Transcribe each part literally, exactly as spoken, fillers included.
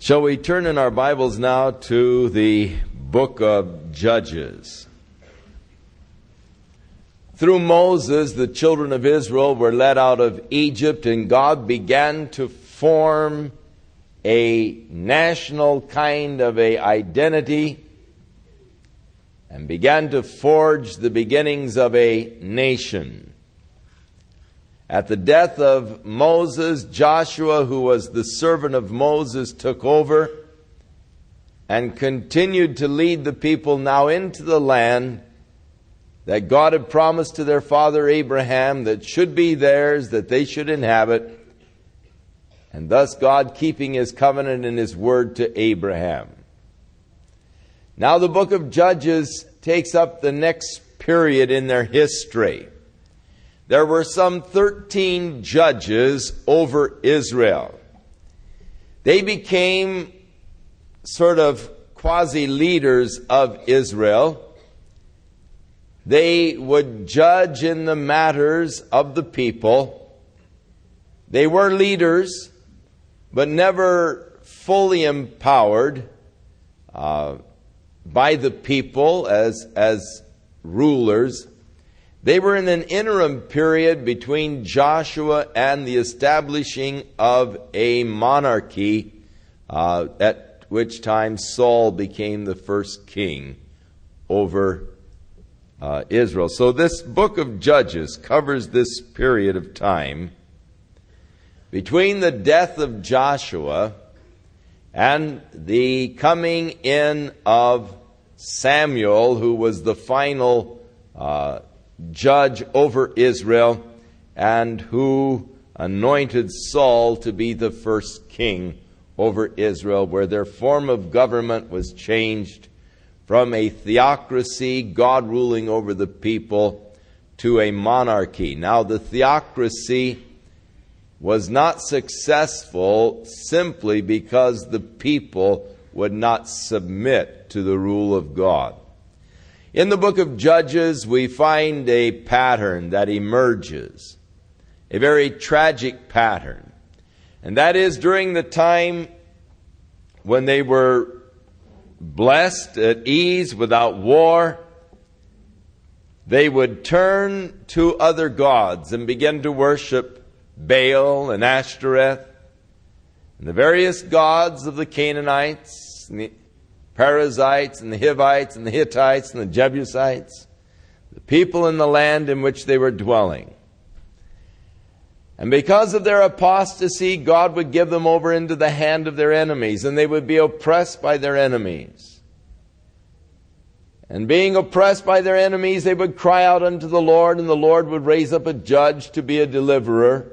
Shall we turn in our Bibles now to the book of Judges? Through Moses, the children of Israel were led out of Egypt, and God began to form a national kind of a identity and began to forge the beginnings of a nation. At the death of Moses, Joshua, who was the servant of Moses, took over and continued to lead the people now into the land that God had promised to their father Abraham that should be theirs, that they should inhabit, and thus God keeping His covenant and His word to Abraham. Now the book of Judges takes up the next period in their history. There were some thirteen judges over Israel. They became sort of quasi-leaders of Israel. They would judge in the matters of the people. They were leaders, but never fully empowered uh, by the people as, as rulers. They were in an interim period between Joshua and the establishing of a monarchy, uh, at which time Saul became the first king over uh, Israel. So this book of Judges covers this period of time between the death of Joshua and the coming in of Samuel, who was the final uh judge over Israel, and who anointed Saul to be the first king over Israel, where their form of government was changed from a theocracy, God ruling over the people, to a monarchy. Now the theocracy was not successful simply because the people would not submit to the rule of God. In the book of Judges, we find a pattern that emerges, a very tragic pattern. And that is during the time when they were blessed, at ease, without war, they would turn to other gods and begin to worship Baal and Ashtoreth and the various gods of the Canaanites and the Perizzites and the Hivites and the Hittites and the Jebusites, the people in the land in which they were dwelling. And because of their apostasy, God would give them over into the hand of their enemies, and they would be oppressed by their enemies. And being oppressed by their enemies, they would cry out unto the Lord, and the Lord would raise up a judge to be a deliverer.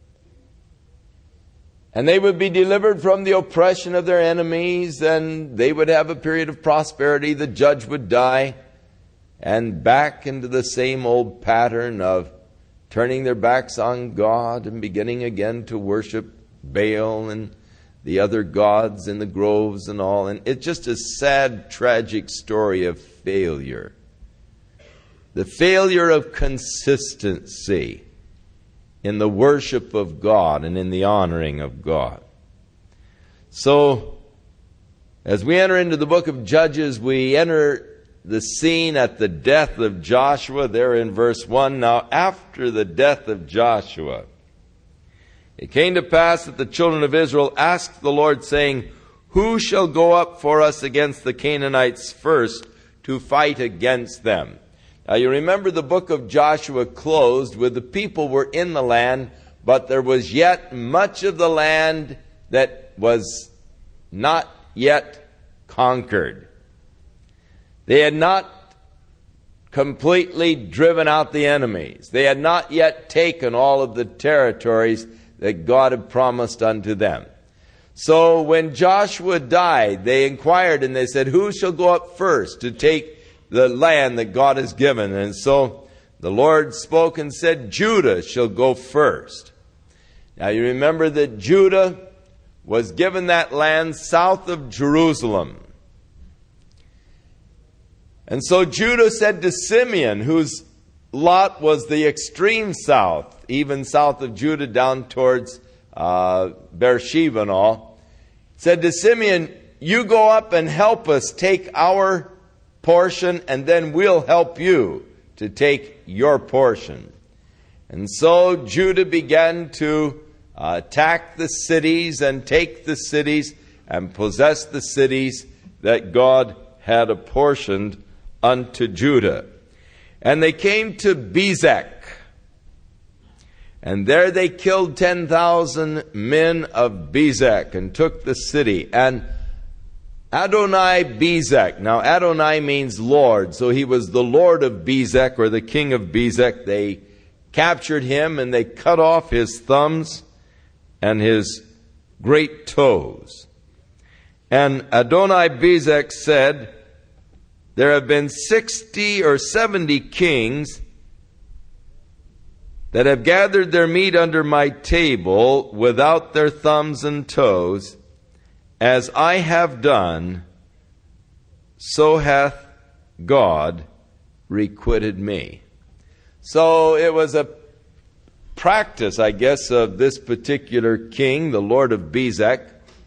And they would be delivered from the oppression of their enemies, and they would have a period of prosperity. The judge would die, and back into the same old pattern of turning their backs on God and beginning again to worship Baal and the other gods in the groves and all. And it's just a sad, tragic story of failure. The failure of consistency in the worship of God and in the honoring of God. So, as we enter into the book of Judges, we enter the scene at the death of Joshua, there in verse one. Now, after the death of Joshua, it came to pass that the children of Israel asked the Lord, saying, Who shall go up for us against the Canaanites first to fight against them? Now you remember the book of Joshua closed with the people were in the land, but there was yet much of the land that was not yet conquered. They had not completely driven out the enemies. They had not yet taken all of the territories that God had promised unto them. So when Joshua died, they inquired and they said, Who shall go up first to take the land that God has given? And so the Lord spoke and said, Judah shall go first. Now you remember that Judah was given that land south of Jerusalem. And so Judah said to Simeon, whose lot was the extreme south, even south of Judah down towards uh, Beersheba and all, said to Simeon, you go up and help us take our portion, and then we'll help you to take your portion. And so Judah began to uh, attack the cities and take the cities and possess the cities that God had apportioned unto Judah. And they came to Bezek. And there they killed ten thousand men of Bezek and took the city. And Adonai Bezek. Now Adonai means Lord. So he was the Lord of Bezek, or the king of Bezek. They captured him and they cut off his thumbs and his great toes. And Adonai Bezek said, there have been sixty or seventy kings that have gathered their meat under my table without their thumbs and toes. As I have done, so hath God requited me. So it was a practice, I guess, of this particular king, the Lord of Bezek,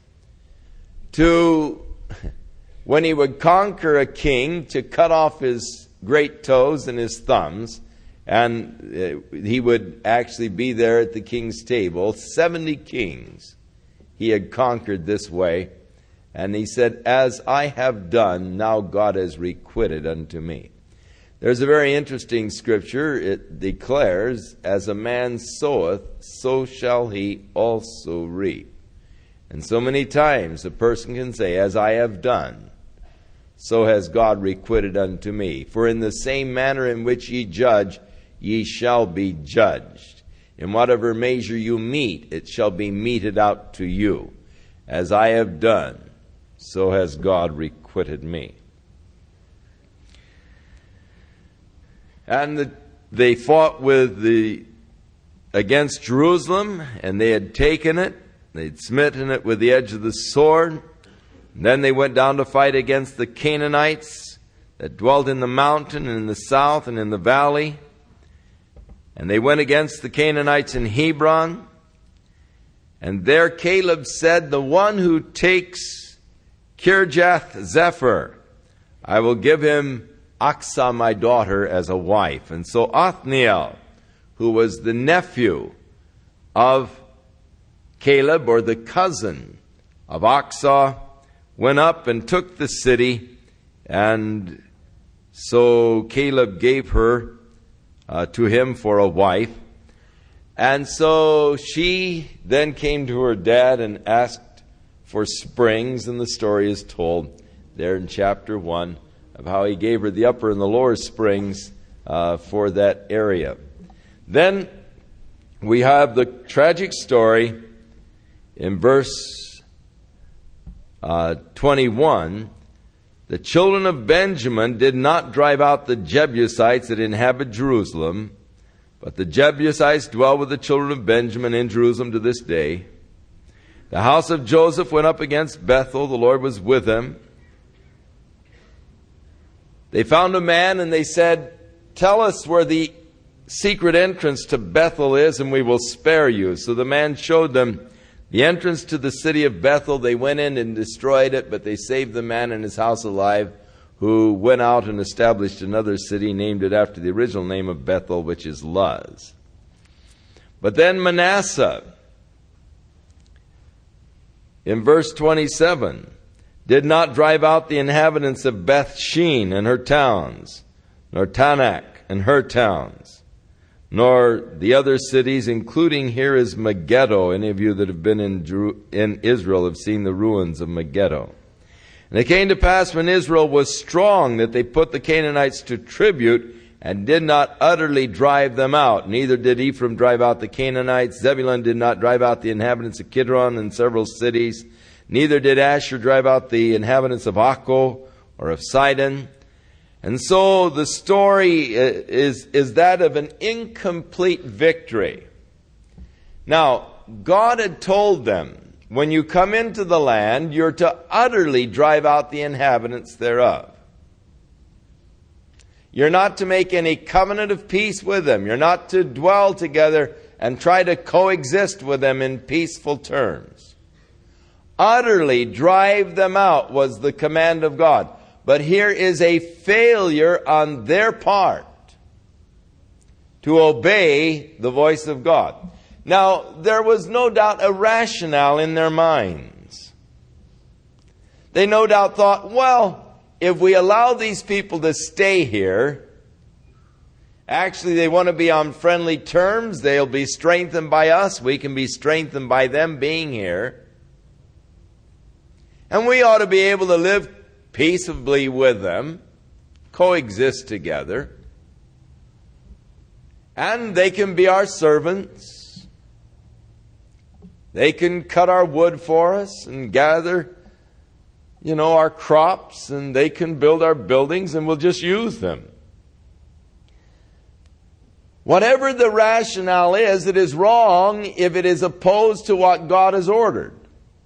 to, when he would conquer a king, to cut off his great toes and his thumbs, and he would actually be there at the king's table. Seventy kings he had conquered this way. And he said, as I have done, now God has requited unto me. There's a very interesting scripture. It declares, as a man soweth, so shall he also reap. And so many times a person can say, as I have done, so has God requited unto me. For in the same manner in which ye judge, ye shall be judged. In whatever measure you mete, it shall be meted out to you. As I have done, so has God requited me. And the, they fought with the against Jerusalem, and they had taken it. They'd smitten it with the edge of the sword. And then they went down to fight against the Canaanites that dwelt in the mountain and in the south and in the valley. And they went against the Canaanites in Hebron. And there Caleb said, the one who takes Kirjath Zephyr, I will give him Achsah my daughter as a wife. And so Othniel, who was the nephew of Caleb, or the cousin of Achsah, went up and took the city. And so Caleb gave her Uh, to him for a wife. And so she then came to her dad and asked for springs, and the story is told there in chapter one of how he gave her the upper and the lower springs uh, for that area. Then we have the tragic story in verse uh, twenty-one. The children of Benjamin did not drive out the Jebusites that inhabit Jerusalem, but the Jebusites dwell with the children of Benjamin in Jerusalem to this day. The house of Joseph went up against Bethel. The Lord was with them. They found a man and they said, tell us where the secret entrance to Bethel is and we will spare you. So the man showed them the entrance to the city of Bethel. They went in and destroyed it, but they saved the man and his house alive, who went out and established another city, named it after the original name of Bethel, which is Luz. But then Manasseh, in verse twenty-seven, did not drive out the inhabitants of Beth Shean and her towns, nor Tanakh and her towns, nor the other cities, including here is Megiddo. Any of you that have been in, Jeru- in Israel have seen the ruins of Megiddo. And it came to pass when Israel was strong that they put the Canaanites to tribute and did not utterly drive them out. Neither did Ephraim drive out the Canaanites. Zebulun did not drive out the inhabitants of Kidron and several cities. Neither did Asher drive out the inhabitants of Akko or of Sidon. And so the story is, is that of an incomplete victory. Now, God had told them, when you come into the land, you're to utterly drive out the inhabitants thereof. You're not to make any covenant of peace with them. You're not to dwell together and try to coexist with them in peaceful terms. Utterly drive them out was the command of God. But here is a failure on their part to obey the voice of God. Now, there was no doubt a rationale in their minds. They no doubt thought, well, if we allow these people to stay here, actually they want to be on friendly terms. They'll be strengthened by us. We can be strengthened by them being here. And we ought to be able to live peaceably with them, coexist together. And they can be our servants. They can cut our wood for us and gather, you know, our crops, and they can build our buildings, and we'll just use them. Whatever the rationale is, it is wrong if it is opposed to what God has ordered.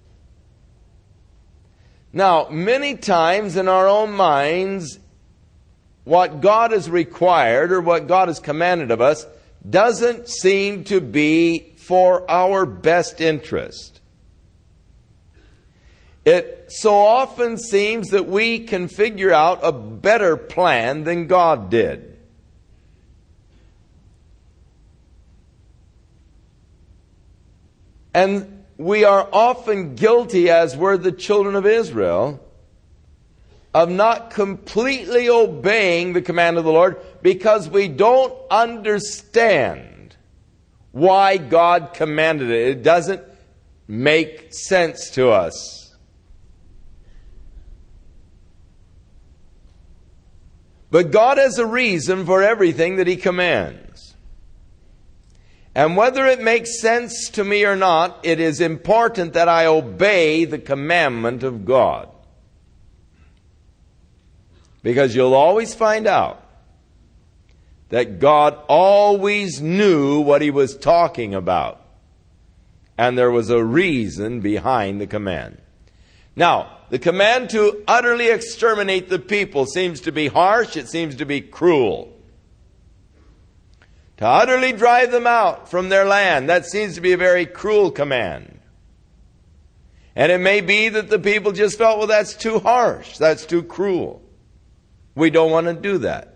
Now, many times in our own minds, what God has required or what God has commanded of us doesn't seem to be for our best interest. It so often seems that we can figure out a better plan than God did. And we are often guilty, as were the children of Israel, of not completely obeying the command of the Lord because we don't understand why God commanded it. It doesn't make sense to us. But God has a reason for everything that He commands. And whether it makes sense to me or not, it is important that I obey the commandment of God. Because you'll always find out that God always knew what He was talking about. And there was a reason behind the command. Now, the command to utterly exterminate the people seems to be harsh. It seems to be cruel. To utterly drive them out from their land, that seems to be a very cruel command. And it may be that the people just felt, well, that's too harsh. That's too cruel. We don't want to do that.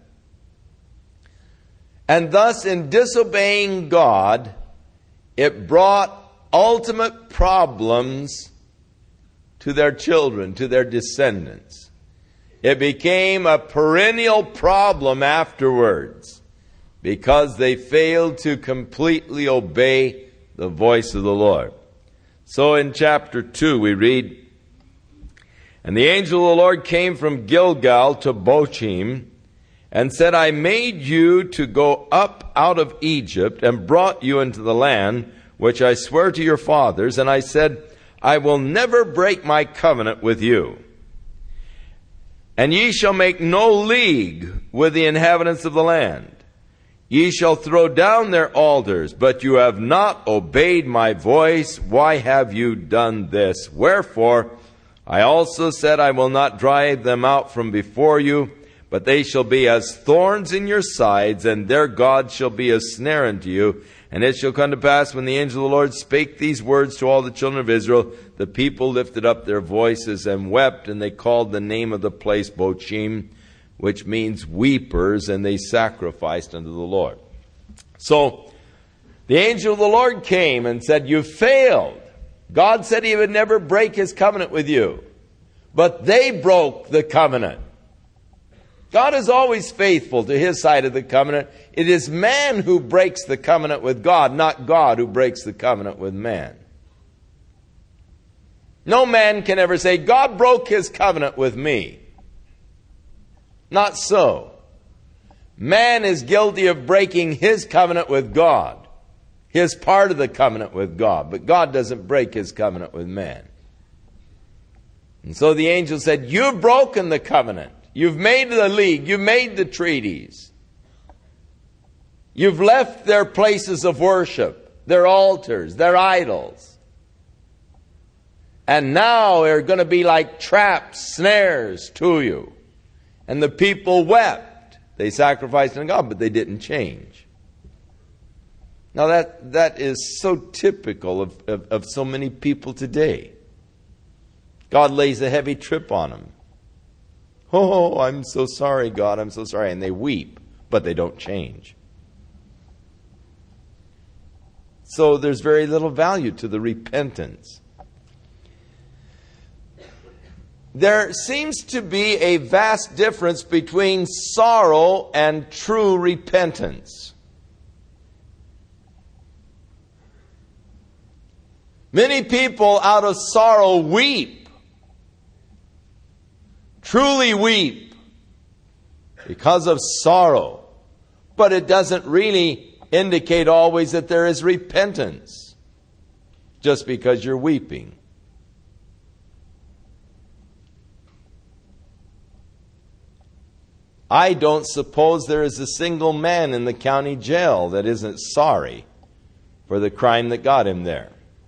And thus, in disobeying God, it brought ultimate problems to their children, to their descendants. It became a perennial problem afterwards because they failed to completely obey the voice of the Lord. So in chapter two we read, "And the angel of the Lord came from Gilgal to Bochim, and said, I made you to go up out of Egypt, and brought you into the land which I sware to your fathers. And I said, I will never break my covenant with you. And ye shall make no league with the inhabitants of the land. Ye shall throw down their altars, but you have not obeyed my voice. Why have you done this? Wherefore, I also said, I will not drive them out from before you, but they shall be as thorns in your sides, and their God shall be a snare unto you. And it shall come to pass, when the angel of the Lord spake these words to all the children of Israel, the people lifted up their voices and wept, and they called the name of the place Bochim, which means weepers, and they sacrificed unto the Lord." So, the angel of the Lord came and said, you failed. God said He would never break His covenant with you. But they broke the covenant. God is always faithful to His side of the covenant. It is man who breaks the covenant with God, not God who breaks the covenant with man. No man can ever say, God broke His covenant with me. Not so. Man is guilty of breaking his covenant with God. His part of the covenant with God. But God doesn't break His covenant with man. And so the angel said, you've broken the covenant. You've made the league. You've made the treaties. You've left their places of worship, their altars, their idols. And now they're going to be like traps, snares to you. And the people wept. They sacrificed unto God, but they didn't change. Now that, that is so typical of, of, of so many people today. God lays a heavy trip on them. Oh, I'm so sorry, God, I'm so sorry. And they weep, but they don't change. So there's very little value to the repentance. There seems to be a vast difference between sorrow and true repentance. Many people out of sorrow weep, truly weep, because of sorrow. But it doesn't really indicate always that there is repentance, just because you're weeping. I don't suppose there is a single man in the county jail that isn't sorry for the crime that got him there.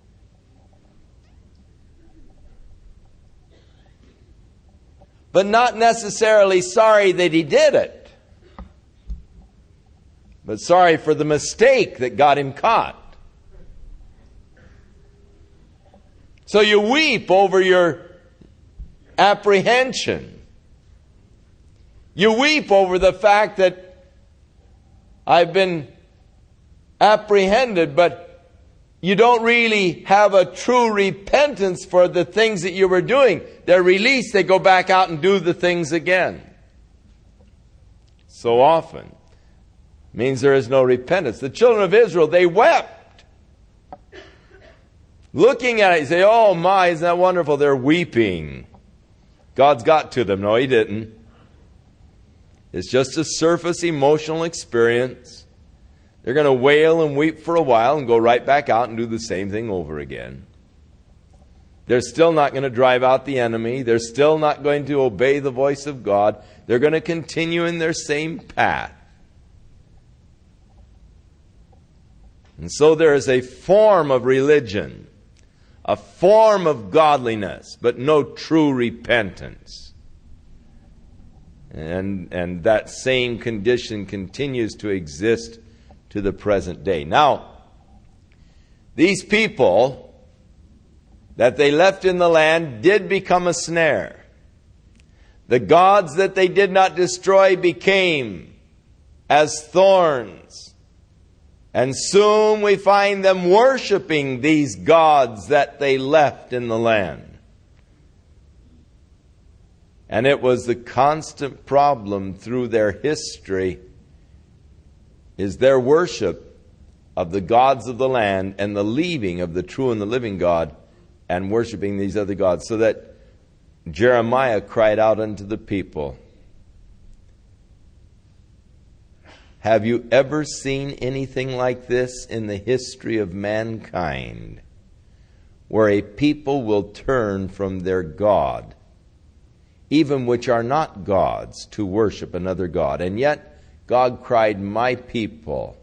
But not necessarily sorry that he did it, but sorry for the mistake that got him caught. So you weep over your apprehension. You weep over the fact that I've been apprehended, but you don't really have a true repentance for the things that you were doing. They're released, they go back out and do the things again. So often means there is no repentance. The children of Israel, they wept. Looking at it, you say, oh my, isn't that wonderful? They're weeping. God's got to them. No, He didn't. It's just a surface emotional experience. They're going to wail and weep for a while and go right back out and do the same thing over again. They're still not going to drive out the enemy. They're still not going to obey the voice of God. They're going to continue in their same path. And so there is a form of religion, a form of godliness, but no true repentance. And, and that same condition continues to exist to the present day. Now, these people that they left in the land did become a snare. The gods that they did not destroy became as thorns. And soon we find them worshiping these gods that they left in the land. And it was the constant problem through their history is their worship of the gods of the land and the leaving of the true and the living God and worshiping these other gods. So that Jeremiah cried out unto the people, have you ever seen anything like this in the history of mankind, where a people will turn from their God, even which are not gods, to worship another god? And yet God cried, my people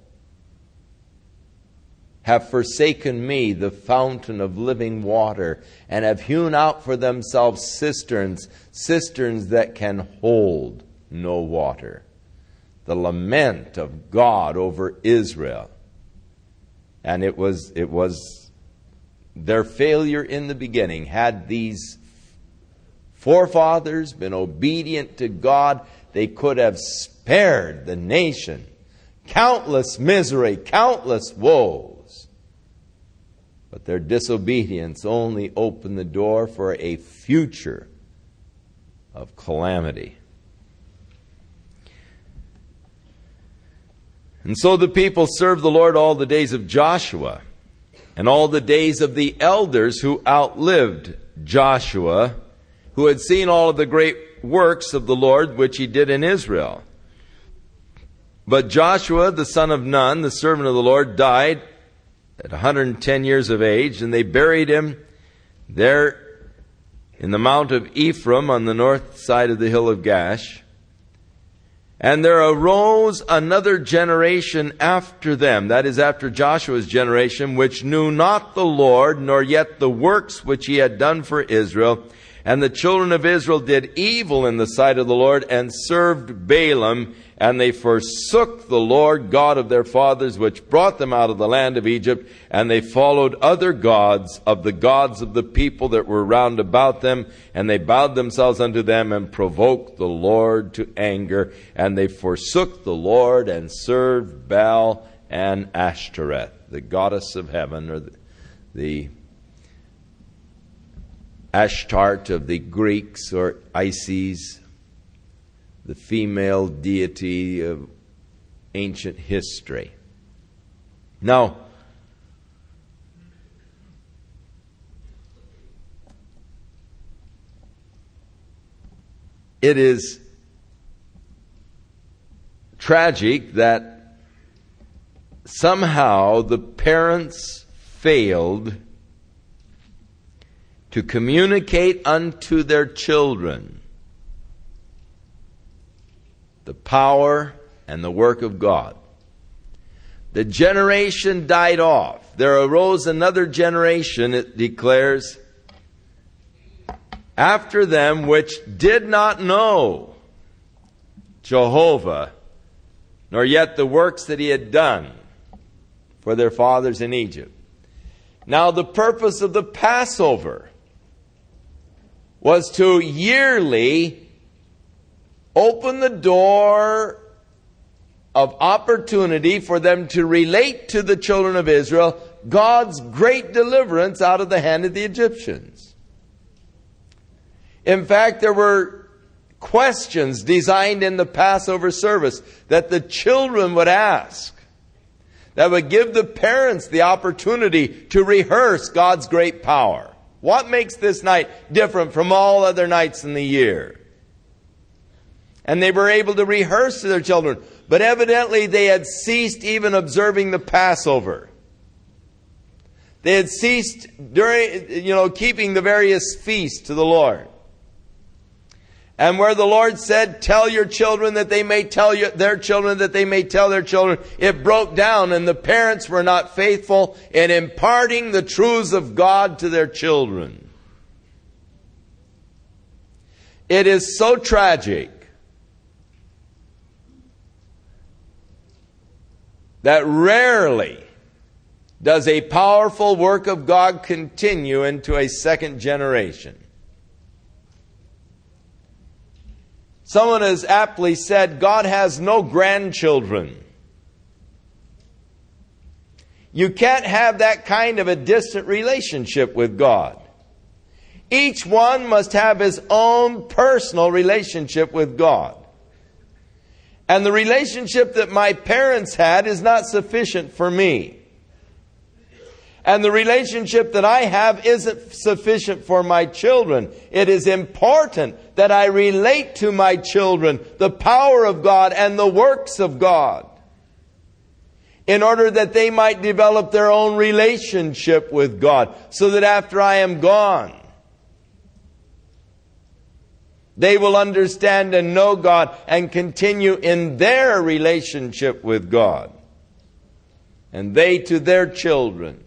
have forsaken me, the fountain of living water, and have hewn out for themselves cisterns, cisterns that can hold no water. The lament of God over Israel. And it was, it was their failure in the beginning. Had these forefathers been obedient to God, they could have spared the nation countless misery, countless woes. But their disobedience only opened the door for a future of calamity. And so the people served the Lord all the days of Joshua and all the days of the elders who outlived Joshua, who had seen all of the great works of the Lord which He did in Israel. But Joshua, the son of Nun, the servant of the Lord, died at one hundred ten years of age, and they buried him there in the mount of Ephraim on the north side of the hill of Gash. And there arose another generation after them, that is, after Joshua's generation, which knew not the Lord, nor yet the works which He had done for Israel. And the children of Israel did evil in the sight of the Lord, and served Balaam, and they forsook the Lord God of their fathers, which brought them out of the land of Egypt, and they followed other gods of the gods of the people that were round about them, and they bowed themselves unto them, and provoked the Lord to anger, and they forsook the Lord, and served Baal and Ashtoreth, the goddess of heaven, or the, the Ashtart of the Greeks, or Isis, the female deity of ancient history. Now, it is tragic that somehow the parents failed to communicate unto their children the power and the work of God. The generation died off. There arose another generation, it declares, after them, which did not know Jehovah, nor yet the works that he had done for their fathers in Egypt. Now the purpose of the Passover was to yearly open the door of opportunity for them to relate to the children of Israel God's great deliverance out of the hand of the Egyptians. In fact, there were questions designed in the Passover service that the children would ask, that would give the parents the opportunity to rehearse God's great power. What makes this night different from all other nights in the year? And they were able to rehearse to their children. But evidently they had ceased even observing the Passover. They had ceased during, you know, keeping the various feasts to the Lord. And where the Lord said, tell your children that they may tell you, their children that they may tell their children, it broke down, and the parents were not faithful in imparting the truths of God to their children. It is so tragic that rarely does a powerful work of God continue into a second generation. Someone has aptly said, God has no grandchildren. You can't have that kind of a distant relationship with God. Each one must have his own personal relationship with God. And the relationship that my parents had is not sufficient for me. And the relationship that I have isn't sufficient for my children. It is important that I relate to my children the power of God and the works of God, in order that they might develop their own relationship with God, so that after I am gone, they will understand and know God and continue in their relationship with God, and they to their children.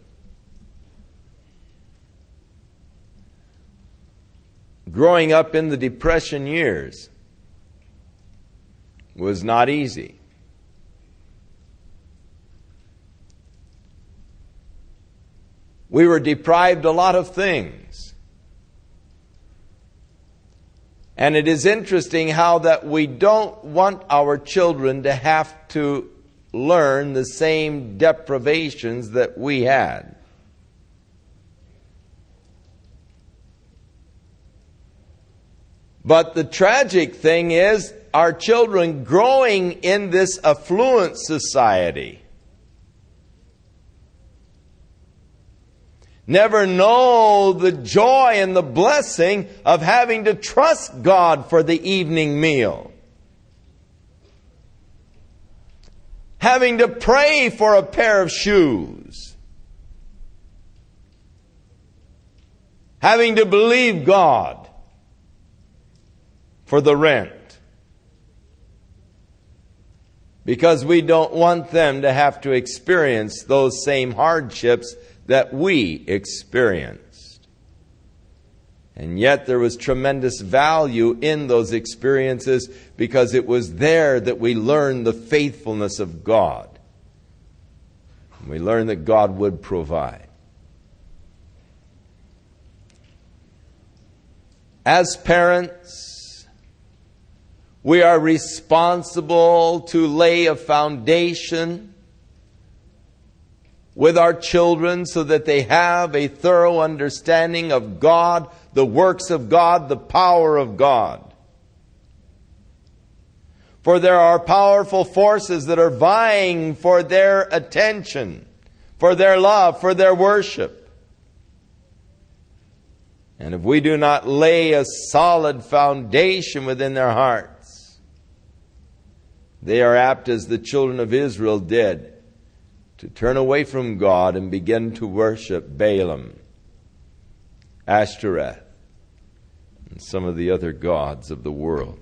Growing up in the Depression years was not easy. We were deprived a lot of things. And it is interesting how that we don't want our children to have to learn the same deprivations that we had. But the tragic thing is, our children growing in this affluent society never know the joy and the blessing of having to trust God for the evening meal, having to pray for a pair of shoes, having to believe God for the rent, because we don't want them to have to experience those same hardships that we experienced. And yet there was tremendous value in those experiences because it was there that we learned the faithfulness of God. We learned that God would provide. As parents, we are responsible to lay a foundation with our children so that they have a thorough understanding of God, the works of God, the power of God. For there are powerful forces that are vying for their attention, for their love, for their worship. And if we do not lay a solid foundation within their hearts, they are apt, as the children of Israel did, to turn away from God and begin to worship Balaam, Ashtoreth, and some of the other gods of the world.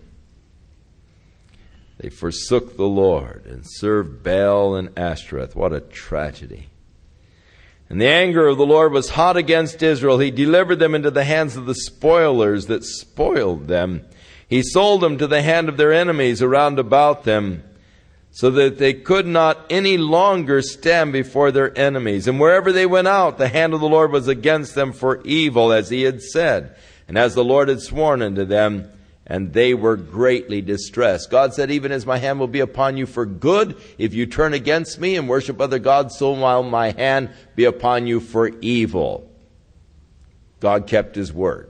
They forsook the Lord and served Baal and Ashtoreth. What a tragedy. And the anger of the Lord was hot against Israel. He delivered them into the hands of the spoilers that spoiled them. He sold them to the hand of their enemies around about them, so that they could not any longer stand before their enemies. And wherever they went out, the hand of the Lord was against them for evil, as he had said, and as the Lord had sworn unto them, and they were greatly distressed. God said, even as my hand will be upon you for good, if you turn against me and worship other gods, so will my hand be upon you for evil. God kept his word.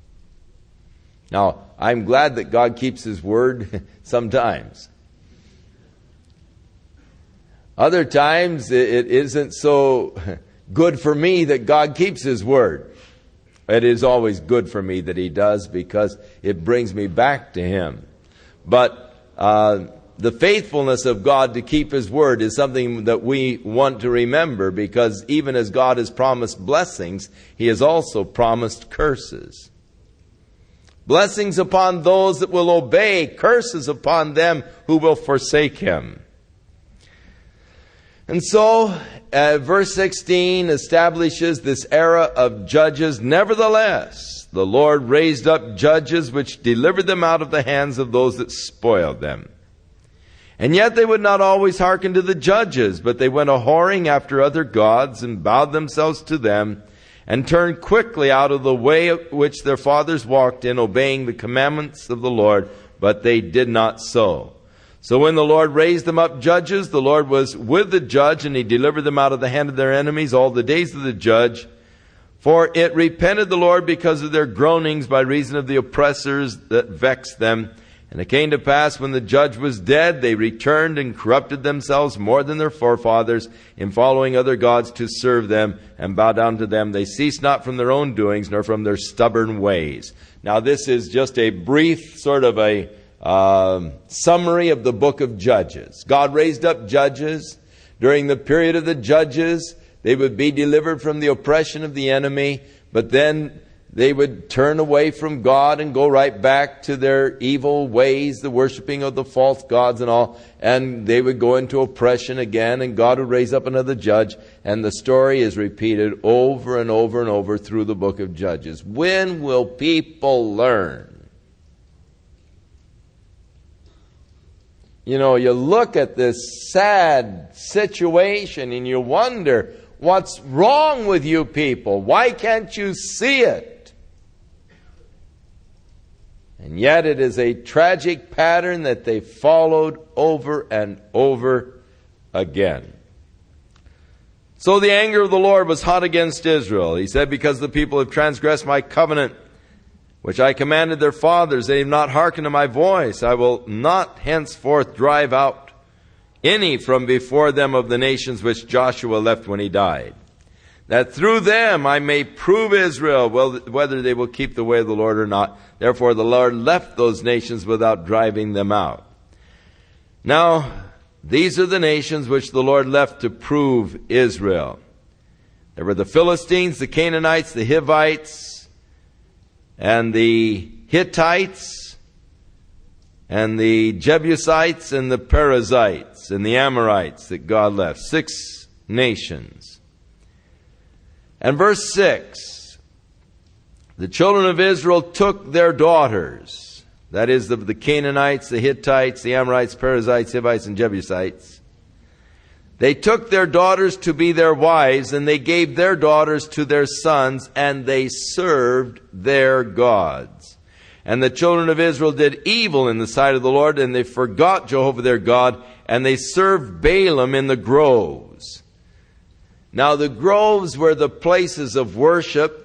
Now, I'm glad that God keeps his word sometimes. Other times, it isn't so good for me that God keeps his word. It is always good for me that he does, because it brings me back to him. But uh, the faithfulness of God to keep his word is something that we want to remember, because even as God has promised blessings, he has also promised curses. Blessings upon those that will obey, curses upon them who will forsake him. And so, uh, verse sixteen establishes this era of judges. Nevertheless, the Lord raised up judges which delivered them out of the hands of those that spoiled them. And yet they would not always hearken to the judges, but they went a-whoring after other gods and bowed themselves to them and turned quickly out of the way which their fathers walked in, obeying the commandments of the Lord, but they did not so. So when the Lord raised them up judges, the Lord was with the judge, and he delivered them out of the hand of their enemies all the days of the judge. For it repented the Lord because of their groanings by reason of the oppressors that vexed them. And it came to pass, when the judge was dead, they returned and corrupted themselves more than their forefathers in following other gods to serve them and bow down to them. They ceased not from their own doings, nor from their stubborn ways. Now this is just a brief sort of a Uh, summary of the book of Judges. God raised up judges. During the period of the judges, they would be delivered from the oppression of the enemy, but then they would turn away from God and go right back to their evil ways, the worshiping of the false gods and all, and they would go into oppression again, and God would raise up another judge, and the story is repeated over and over and over through the book of Judges. When will people learn? You know, you look at this sad situation and you wonder, what's wrong with you people? Why can't you see it? And yet it is a tragic pattern that they followed over and over again. So the anger of the Lord was hot against Israel. He said, because the people have transgressed my covenant, which I commanded their fathers, they have not hearkened to my voice. I will not henceforth drive out any from before them of the nations which Joshua left when he died, that through them I may prove Israel whether they will keep the way of the Lord or not. Therefore the Lord left those nations without driving them out. Now, these are the nations which the Lord left to prove Israel. There were the Philistines, the Canaanites, the Hivites, and the Hittites, and the Jebusites, and the Perizzites, and the Amorites that God left. Six nations. And verse six, the children of Israel took their daughters, that is, the, the Canaanites, the Hittites, the Amorites, Perizzites, Hivites, and Jebusites. They took their daughters to be their wives, and they gave their daughters to their sons, and they served their gods. And the children of Israel did evil in the sight of the Lord, and they forgot Jehovah their God, and they served Baalim in the groves. Now the groves were the places of worship,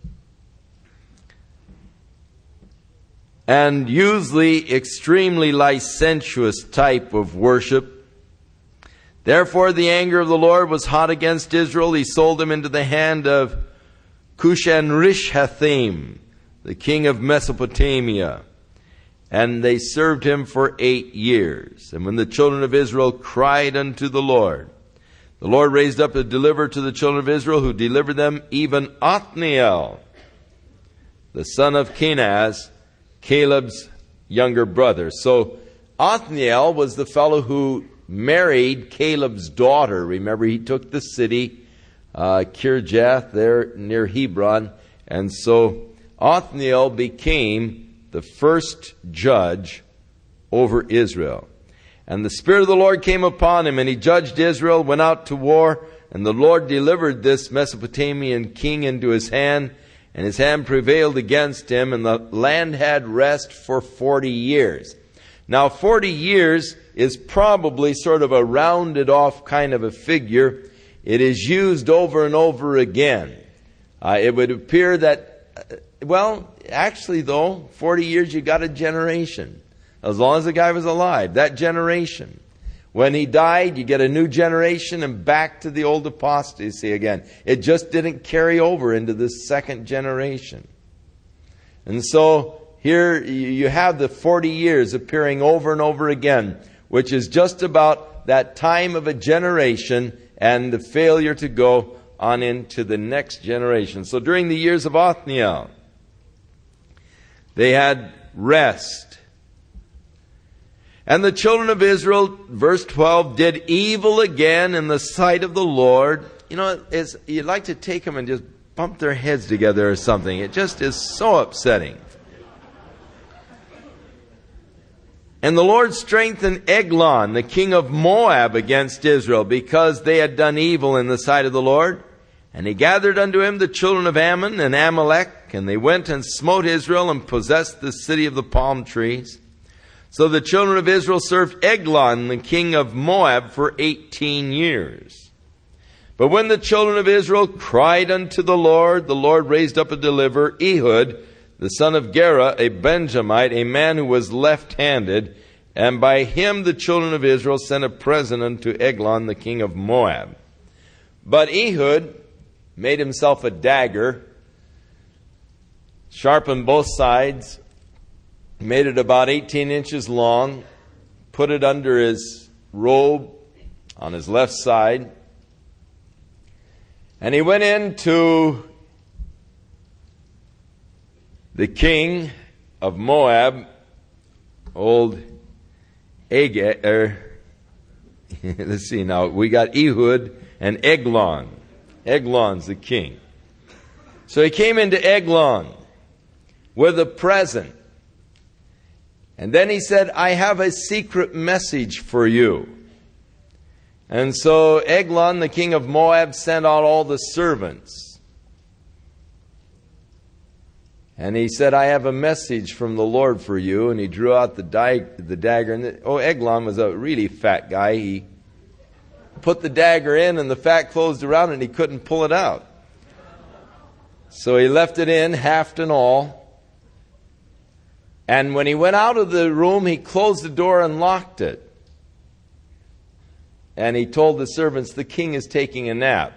and usually extremely licentious type of worship. Therefore the anger of the Lord was hot against Israel. He sold them into the hand of Cushan-Rishathaim, the king of Mesopotamia. And they served him for eight years. And when the children of Israel cried unto the Lord, the Lord raised up a deliverer to the children of Israel, who delivered them, even Othniel, the son of Kenaz, Caleb's younger brother. So Othniel was the fellow who married Caleb's daughter. Remember, he took the city, uh, Kirjath, there near Hebron. And so Othniel became the first judge over Israel. And the Spirit of the Lord came upon him, and he judged Israel, went out to war, and the Lord delivered this Mesopotamian king into his hand, and his hand prevailed against him, and the land had rest for forty years. Now, forty years is probably sort of a rounded off kind of a figure. It is used over and over again. Uh, it would appear that, uh, well, actually though, forty years you got a generation. As long as the guy was alive, that generation. When he died, you get a new generation and back to the old apostasy again. It just didn't carry over into the second generation. And so here you have the forty years appearing over and over again, which is just about that time of a generation and the failure to go on into the next generation. So during the years of Othniel, they had rest. And the children of Israel, verse twelve, did evil again in the sight of the Lord. You know, it's, you'd like to take them and just bump their heads together or something. It just is so upsetting. And the Lord strengthened Eglon, the king of Moab, against Israel, because they had done evil in the sight of the Lord. And he gathered unto him the children of Ammon and Amalek, and they went and smote Israel and possessed the city of the palm trees. So the children of Israel served Eglon, the king of Moab, for eighteen years. But when the children of Israel cried unto the Lord, the Lord raised up a deliverer, Ehud, the son of Gera, a Benjamite, a man who was left-handed, and by him the children of Israel sent a present unto Eglon, the king of Moab. But Ehud made himself a dagger, sharpened both sides, made it about eighteen inches long, put it under his robe on his left side, and he went into the king of Moab, old Agag, er, let's see now, we got Ehud and Eglon. Eglon's the king. So he came into Eglon with a present. And then he said, I have a secret message for you. And so Eglon, the king of Moab, sent out all the servants. And he said, I have a message from the Lord for you. And he drew out the, di- the dagger. And the, oh, Eglon was a really fat guy. He put the dagger in and the fat closed around it and he couldn't pull it out. So he left it in, haft and all. And when he went out of the room, he closed the door and locked it. And he told the servants, the king is taking a nap.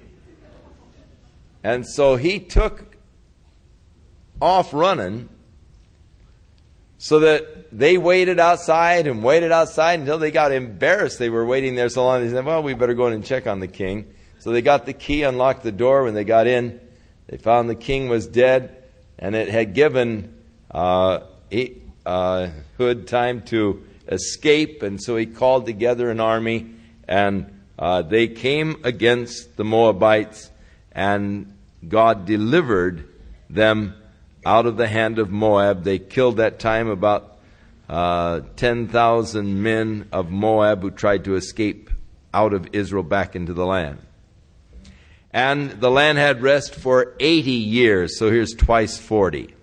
And so he took off running so that they waited outside and waited outside until they got embarrassed. They were waiting there so long. They said, well, we better go in and check on the king. So they got the key, unlocked the door. When they got in, they found the king was dead. And it had given uh, uh, Hood time to escape. And so he called together an army. And uh, they came against the Moabites. And God delivered them out of the hand of Moab. They killed that time about uh, ten thousand men of Moab who tried to escape out of Israel back into the land. And the land had rest for eighty years, so here's twice forty.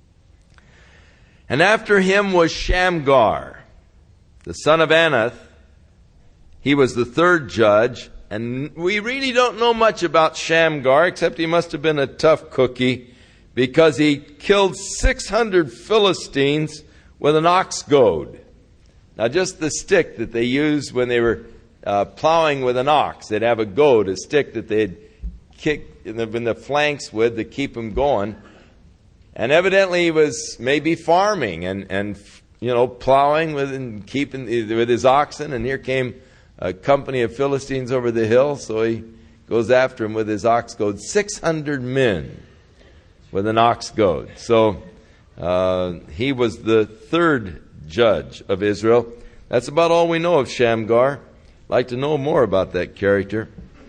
And after him was Shamgar, the son of Anath. He was the third judge, and we really don't know much about Shamgar, except he must have been a tough cookie, because he killed six hundred Philistines with an ox goad. Now just the stick that they used when they were uh, plowing with an ox, they'd have a goad, a stick that they'd kick in the, in the flanks with to keep him going. And evidently he was maybe farming and, and you know, plowing with and keeping with his oxen, and here came a company of Philistines over the hill, so he goes after him with his ox goad. six hundred men with an ox goad. So uh, he was the third judge of Israel. That's about all we know of Shamgar. I'd like to know more about that character.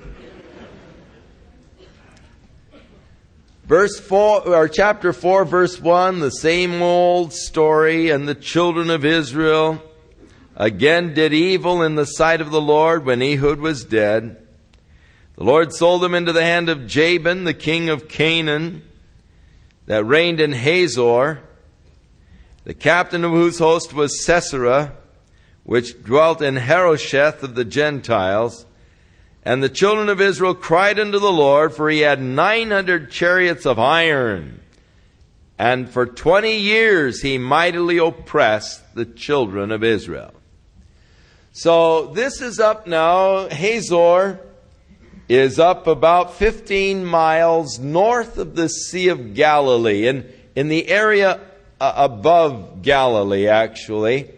Verse four, or chapter four, verse one, the same old story. And the children of Israel again did evil in the sight of the Lord when Ehud was dead. The Lord sold them into the hand of Jabin, the king of Canaan, that reigned in Hazor, the captain of whose host was Sisera, which dwelt in Harosheth of the Gentiles. And the children of Israel cried unto the Lord, for he had nine hundred chariots of iron. And for twenty years he mightily oppressed the children of Israel. So this is up now. Hazor is up about fifteen miles north of the Sea of Galilee, in, in the area uh, above Galilee, actually.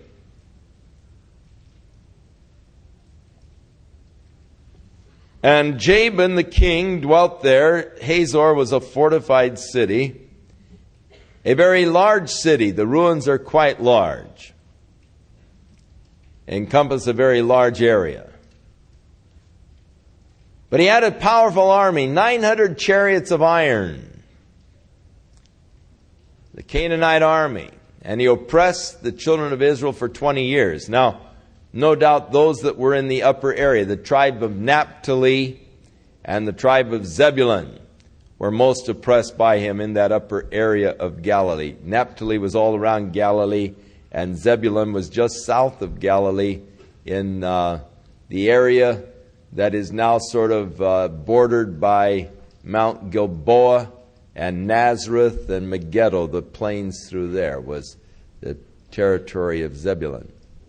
And Jabin the king dwelt there. Hazor was a fortified city, a very large city. The ruins are quite large, encompass a very large area. But he had a powerful army, nine hundred chariots of iron, the Canaanite army, and he oppressed the children of Israel for twenty years. Now, no doubt those that were in the upper area, the tribe of Naphtali and the tribe of Zebulun, were most oppressed by him in that upper area of Galilee. Naphtali was all around Galilee, and Zebulun was just south of Galilee in uh, the area that is now sort of uh, bordered by Mount Gilboa and Nazareth and Megiddo. The plains through there was the territory of Zebulun.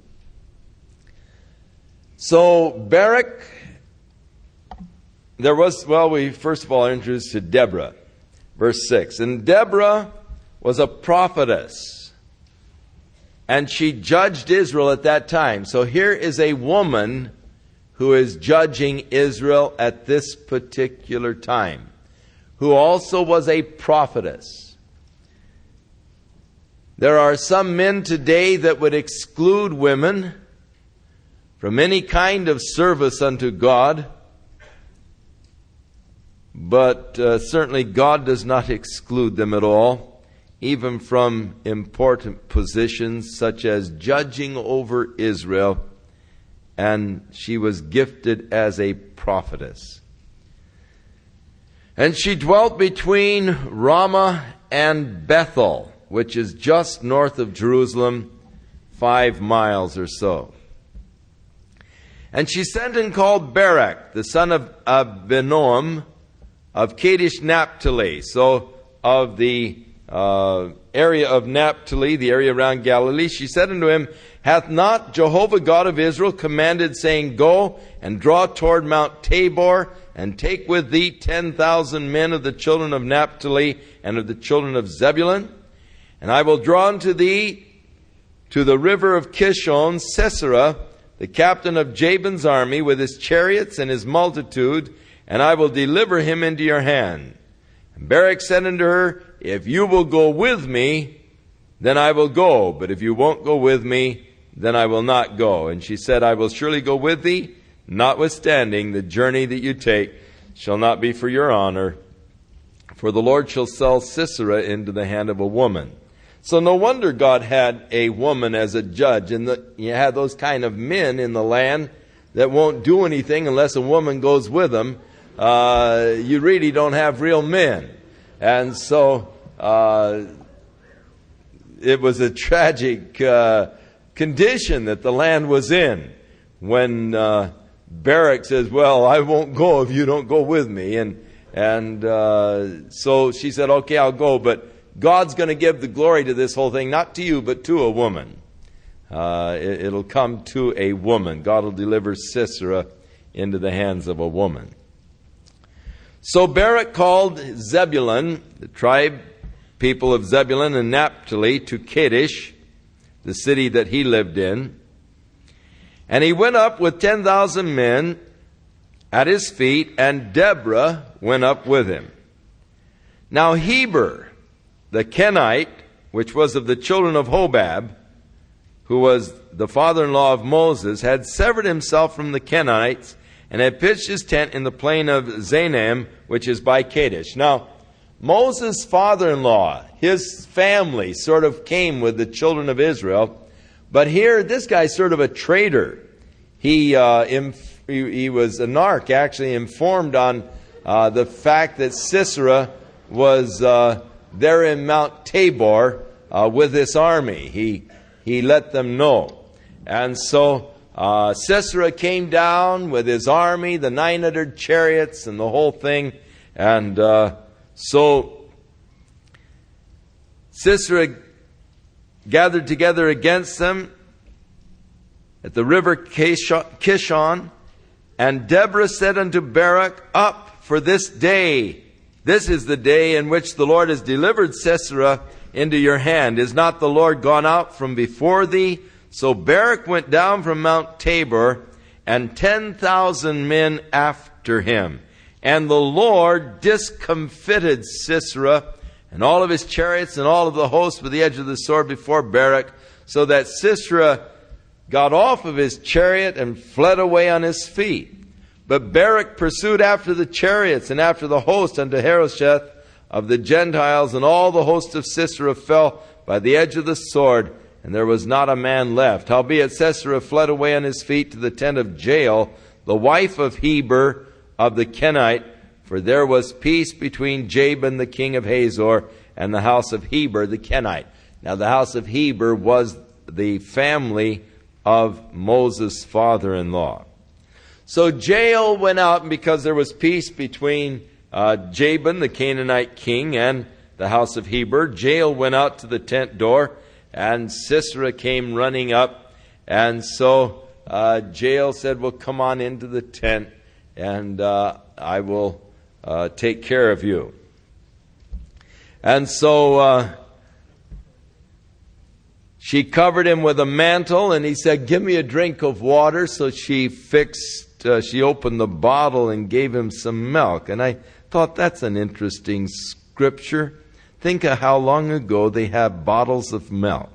So Barak, there was, well, we first of all are introduced to Deborah, verse six. And Deborah was a prophetess, and she judged Israel at that time. So here is a woman who is judging Israel at this particular time, who also was a prophetess. There are some men today that would exclude women from any kind of service unto God, but uh, certainly God does not exclude them at all, even from important positions such as judging over Israel, and she was gifted as a prophetess. And she dwelt between Ramah and Bethel, which is just north of Jerusalem, five miles or so. And she sent and called Barak, the son of Abinoam, of Kadesh Naphtali, so of the uh, area of Naphtali, the area around Galilee. She said unto him, Hath not Jehovah God of Israel commanded, saying, Go and draw toward Mount Tabor, and take with thee ten thousand men of the children of Naphtali and of the children of Zebulun? And I will draw unto thee to the river of Kishon Sisera, the captain of Jabin's army, with his chariots and his multitude, and I will deliver him into your hand. And Barak said unto her, If you will go with me, then I will go. But if you won't go with me, then I will not go. And she said, I will surely go with thee, notwithstanding the journey that you take shall not be for your honor, for the Lord shall sell Sisera into the hand of a woman. So no wonder God had a woman as a judge. And the, you had those kind of men in the land that won't do anything unless a woman goes with them. Uh, you really don't have real men. And so uh, it was a tragic uh, condition that the land was in when uh, Barak says, well, I won't go if you don't go with me. And, and uh, so she said, okay, I'll go, but God's going to give the glory to this whole thing, not to you, but to a woman. Uh, it, it'll come to a woman. God will deliver Sisera into the hands of a woman. So Barak called Zebulun, the tribe people of Zebulun and Naphtali, to Kadesh, the city that he lived in. And he went up with ten thousand men at his feet, and Deborah went up with him. Now Heber, the Kenite, which was of the children of Hobab, who was the father-in-law of Moses, had severed himself from the Kenites and had pitched his tent in the plain of Zaanam, which is by Kadesh. Now, Moses' father-in-law, his family sort of came with the children of Israel, but here this guy's sort of a traitor. He uh, inf- he, he was a narc, actually informed on uh, the fact that Sisera was Uh, there in Mount Tabor uh, with this army. He he let them know. And so uh, Sisera came down with his army, the nine hundred chariots and the whole thing. And uh, so Sisera gathered together against them at the river Kishon. And Deborah said unto Barak, up, for this day, this is the day in which the Lord has delivered Sisera into your hand. Is not the Lord gone out from before thee? So Barak went down from Mount Tabor, and ten thousand men after him. And the Lord discomfited Sisera and all of his chariots and all of the host with the edge of the sword before Barak, so that Sisera got off of his chariot and fled away on his feet. But Barak pursued after the chariots and after the host unto Harosheth of the Gentiles, and all the host of Sisera fell by the edge of the sword, and there was not a man left. Howbeit Sisera fled away on his feet to the tent of Jael, the wife of Heber of the Kenite, for there was peace between Jabin the king of Hazor and the house of Heber the Kenite. Now the house of Heber was the family of Moses' father-in-law. So Jael went out, and because there was peace between uh, Jabin, the Canaanite king, and the house of Heber, Jael went out to the tent door, and Sisera came running up. And so uh, Jael said, well, come on into the tent, and uh, I will uh, take care of you. And so uh, she covered him with a mantle, and he said, give me a drink of water. So she fixed Uh, she opened the bottle and gave him some milk. And I thought, that's an interesting scripture. Think of how long ago they had bottles of milk.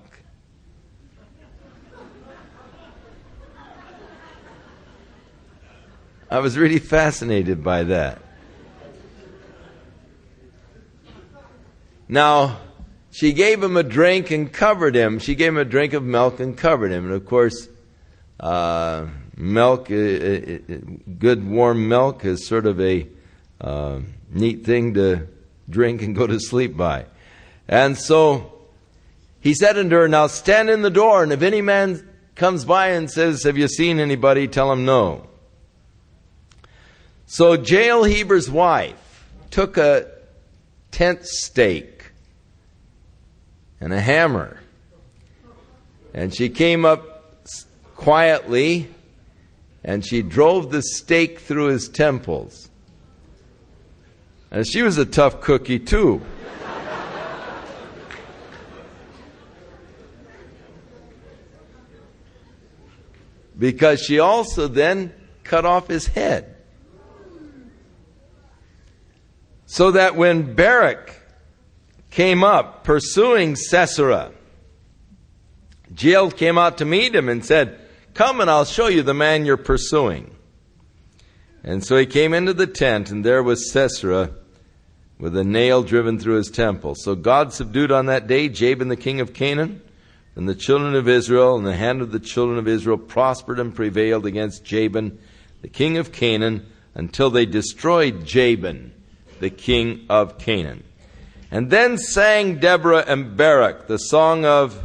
I was really fascinated by that. Now, she gave him a drink and covered him. She gave him a drink of milk and covered him. And of course, uh, milk, uh, uh, good warm milk is sort of a uh, neat thing to drink and go to sleep by. And so he said unto her, now stand in the door, and if any man comes by and says, have you seen anybody? Tell him no. So Jael, Heber's wife, took a tent stake and a hammer, and she came up quietly, and she drove the stake through his temples. And she was a tough cookie too. Because she also then cut off his head. So that when Barak came up pursuing Sisera, Jael came out to meet him and said, come and I'll show you the man you're pursuing. And so he came into the tent, and there was Sisera with a nail driven through his temple. So God subdued on that day Jabin the king of Canaan, and the children of Israel, and the hand of the children of Israel prospered and prevailed against Jabin the king of Canaan, until they destroyed Jabin the king of Canaan. And then sang Deborah and Barak the song of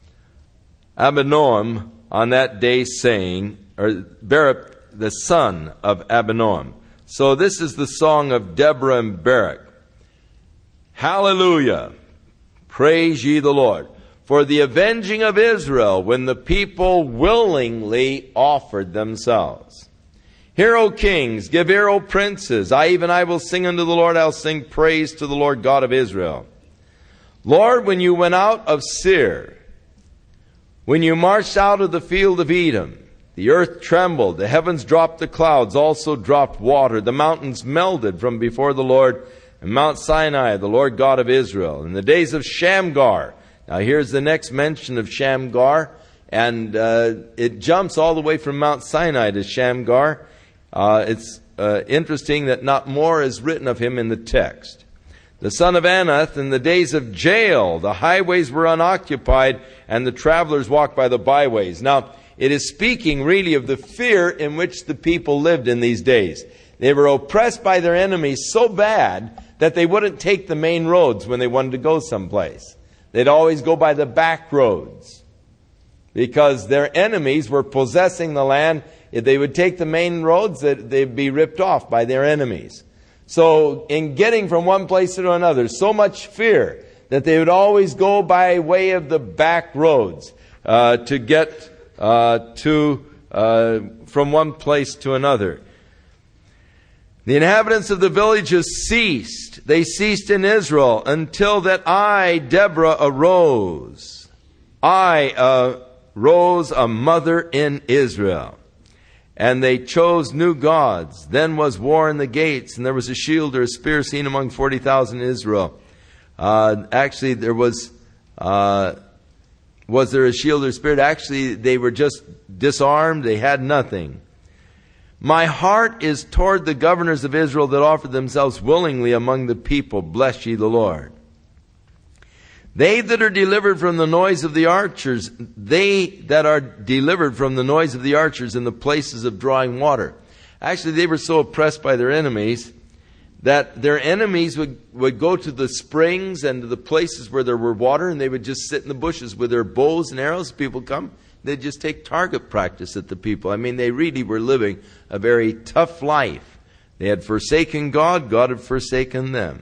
Abinoam on that day, saying, or Barak the son of Abinoam. So this is the song of Deborah and Barak. Hallelujah! Praise ye the Lord. For the avenging of Israel, when the people willingly offered themselves. Hear, O kings, give ear, O princes. I, even I, will sing unto the Lord. I'll sing praise to the Lord God of Israel. Lord, when you went out of Seir, when you marched out of the field of Edom, the earth trembled, the heavens dropped the clouds, also dropped water. The mountains melted from before the Lord, and Mount Sinai, the Lord God of Israel. In the days of Shamgar. Now here's the next mention of Shamgar, and uh, it jumps all the way from Mount Sinai to Shamgar. Uh, it's uh, interesting that not more is written of him in the text. The son of Anath, in the days of Jael, the highways were unoccupied, and the travelers walked by the byways. Now, it is speaking really of the fear in which the people lived in these days. They were oppressed by their enemies so bad that they wouldn't take the main roads when they wanted to go someplace. They'd always go by the back roads, because their enemies were possessing the land. If they would take the main roads, they'd be ripped off by their enemies. So in getting from one place to another, so much fear that they would always go by way of the back roads uh, to get uh, to uh, from one place to another. The inhabitants of the villages ceased. They ceased in Israel until that I, Deborah, arose. I uh, rose a mother in Israel. And they chose new gods. Then was war in the gates, and there was a shield or a spear seen among forty thousand in Israel. Uh, actually, there was, uh, was there a shield or spear? Actually, they were just disarmed. They had nothing. My heart is toward the governors of Israel that offered themselves willingly among the people. Bless ye the Lord. They that are delivered from the noise of the archers, they that are delivered from the noise of the archers in the places of drawing water. Actually, they were so oppressed by their enemies that their enemies would, would go to the springs and to the places where there were water, and they would just sit in the bushes with their bows and arrows. People come, they'd just take target practice at the people. I mean, they really were living a very tough life. They had forsaken God, God had forsaken them.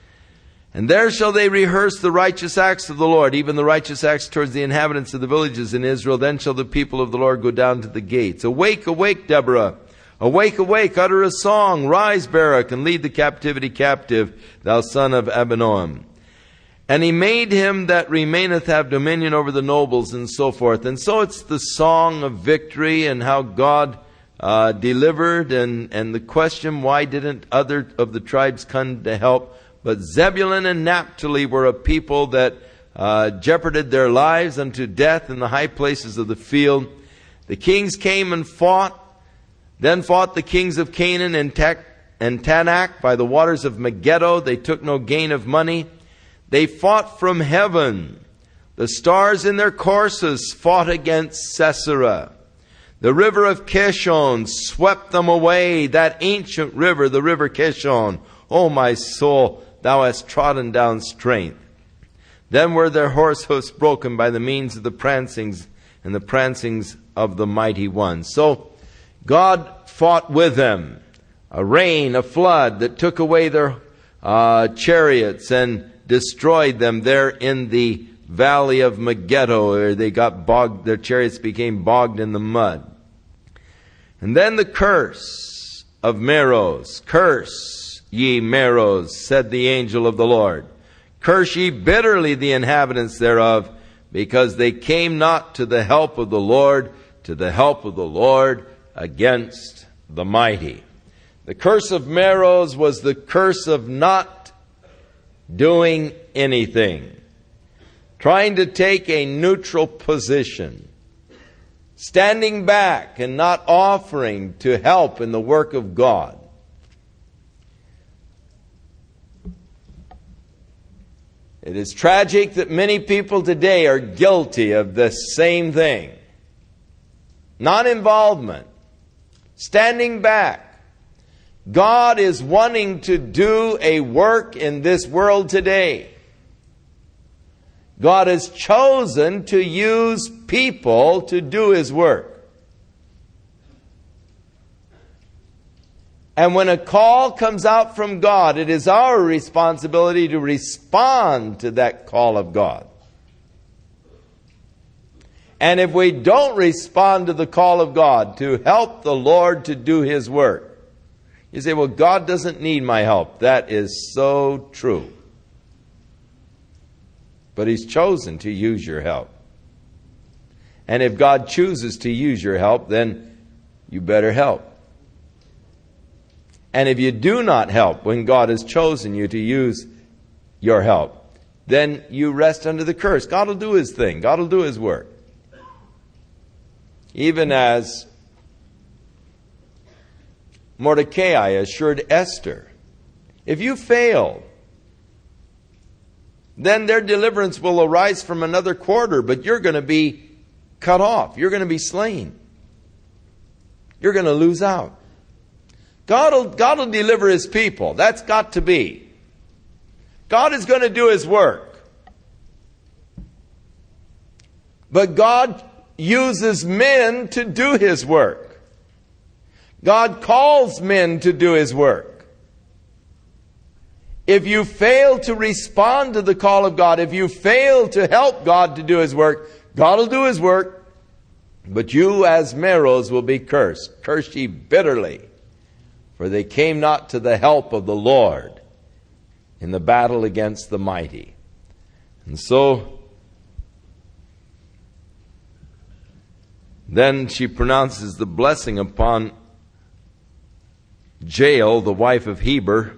And there shall they rehearse the righteous acts of the Lord, even the righteous acts towards the inhabitants of the villages in Israel. Then shall the people of the Lord go down to the gates. Awake, awake, Deborah. Awake, awake, utter a song. Rise, Barak, and lead the captivity captive, thou son of Abinoam. And he made him that remaineth have dominion over the nobles, and so forth. And so it's the song of victory and how God uh, delivered, and, and the question, why didn't other of the tribes come to help? But Zebulun and Naphtali were a people that uh, jeoparded their lives unto death in the high places of the field. The kings came and fought. Then fought the kings of Canaan and, Ta- and Tanakh by the waters of Megiddo. They took no gain of money. They fought from heaven. The stars in their courses fought against Sisera. The river of Kishon swept them away. That ancient river, the river Kishon. O my soul, thou hast trodden down strength. Then were their horse hoofs broken by the means of the prancings and the prancings of the mighty ones. So God fought with them. A rain, a flood that took away their uh, chariots and destroyed them there in the valley of Megiddo, where they got bogged, their chariots became bogged in the mud. And then the curse of Meroz. Curse, ye Meroz, said the angel of the Lord. Curse ye bitterly the inhabitants thereof, because they came not to the help of the Lord, to the help of the Lord against the mighty. The curse of Meroz was the curse of not doing anything, trying to take a neutral position, standing back and not offering to help in the work of God. It is tragic that many people today are guilty of the same thing. Non-involvement. Standing back. God is wanting to do a work in this world today. God has chosen to use people to do His work. And when a call comes out from God, it is our responsibility to respond to that call of God. And if we don't respond to the call of God to help the Lord to do His work, you say, well, God doesn't need my help. That is so true. But He's chosen to use your help. And if God chooses to use your help, then you better help. And if you do not help when God has chosen you to use your help, then you rest under the curse. God will do His thing. God will do His work. Even as Mordecai assured Esther, if you fail, then their deliverance will arise from another quarter, but you're going to be cut off. You're going to be slain. You're going to lose out. God will, God will deliver His people. That's got to be. God is going to do His work. But God uses men to do His work. God calls men to do His work. If you fail to respond to the call of God, if you fail to help God to do His work, God will do His work, but you as Meroz will be cursed. Curse ye bitterly, for they came not to the help of the Lord in the battle against the mighty. And so, then she pronounces the blessing upon Jael, the wife of Heber.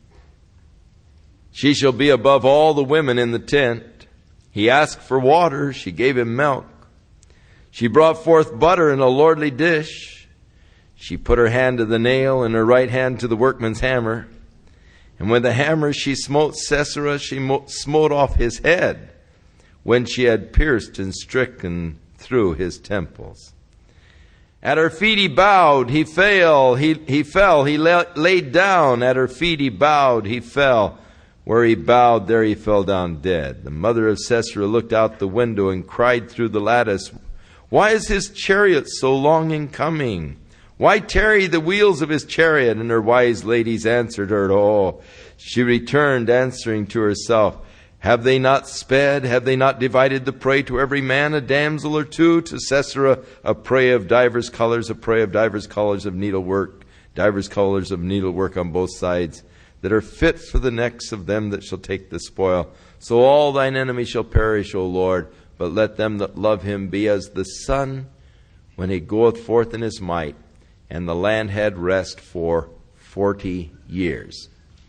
She shall be above all the women in the tent. He asked for water, she gave him milk. She brought forth butter in a lordly dish. She put her hand to the nail and her right hand to the workman's hammer. And with the hammer she smote Sisera, she mo- smote off his head when she had pierced and stricken through his temples. At her feet he bowed, he fell, he, he fell, he la- laid down. At her feet he bowed, he fell. Where he bowed, there he fell down dead. The mother of Sisera looked out the window and cried through the lattice, why is his chariot so long in coming? Why tarry the wheels of his chariot? And her wise ladies answered her, oh, she returned answering to herself, have they not sped? Have they not divided the prey to every man a damsel or two? To Sisera a prey of divers colors, a prey of divers colors of needlework, divers colors of needlework on both sides, that are fit for the necks of them that shall take the spoil. So all thine enemies shall perish, O Lord, but let them that love him be as the sun when he goeth forth in his might. And the land had rest for forty years.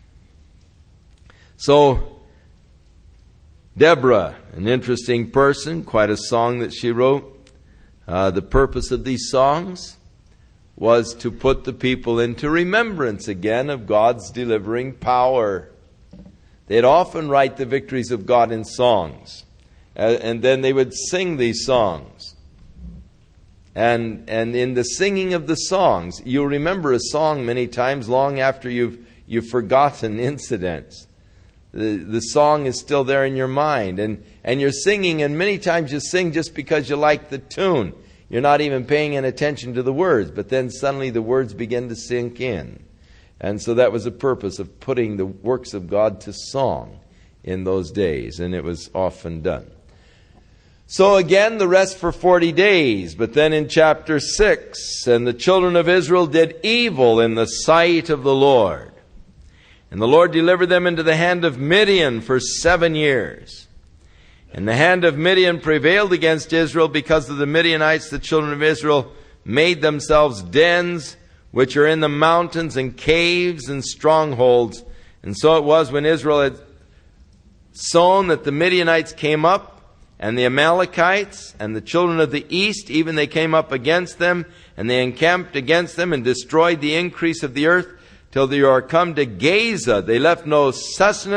So, Deborah, an interesting person, quite a song that she wrote. Uh, the purpose of these songs was to put the people into remembrance again of God's delivering power. They'd often write the victories of God in songs. Uh, and then they would sing these songs. And and in the singing of the songs, you'll remember a song many times long after you've you've forgotten incidents. The the song is still there in your mind. And, and you're singing, and many times you sing just because you like the tune. You're not even paying any attention to the words. But then suddenly the words begin to sink in. And so that was the purpose of putting the works of God to song in those days. And it was often done. So again, the rest for forty days. But then in chapter six, and the children of Israel did evil in the sight of the Lord. And the Lord delivered them into the hand of Midian for seven years. And the hand of Midian prevailed against Israel because of the Midianites. The children of Israel made themselves dens, which are in the mountains, and caves and strongholds. And so it was when Israel had sown that the Midianites came up, and the Amalekites and the children of the east, even they came up against them, and they encamped against them and destroyed the increase of the earth till they are come to Gaza. They left no sustenance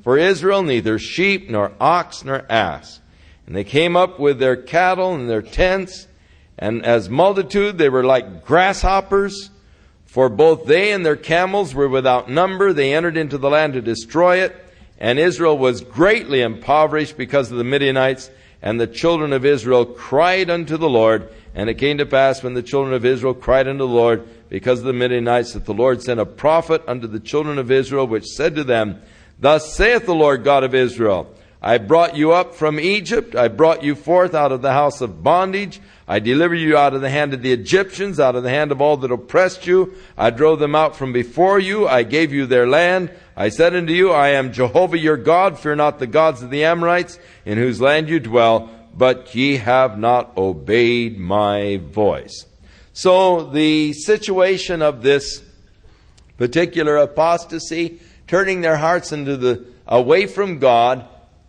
for Israel neither sheep, nor ox, nor ass. And they came up with their cattle and their tents, and as multitude they were like grasshoppers, for both they and their camels were without number. They entered into the land to destroy it, and Israel was greatly impoverished because of the Midianites. And the children of Israel cried unto the Lord. And it came to pass, when the children of Israel cried unto the Lord because of the Midianites, that the Lord sent a prophet unto the children of Israel, which said to them, Thus saith the Lord God of Israel, I brought you up from Egypt. I brought you forth out of the house of bondage. I delivered you out of the hand of the Egyptians, out of the hand of all that oppressed you. I drove them out from before you. I gave you their land. I said unto you, I am Jehovah your God. Fear not the gods of the Amorites, in whose land you dwell. But ye have not obeyed my voice. So the situation of this particular apostasy, turning their hearts into the away from God,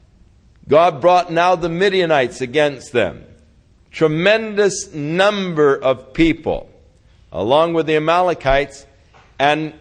God brought now the Midianites against them. Tremendous number of people, along with the Amalekites. And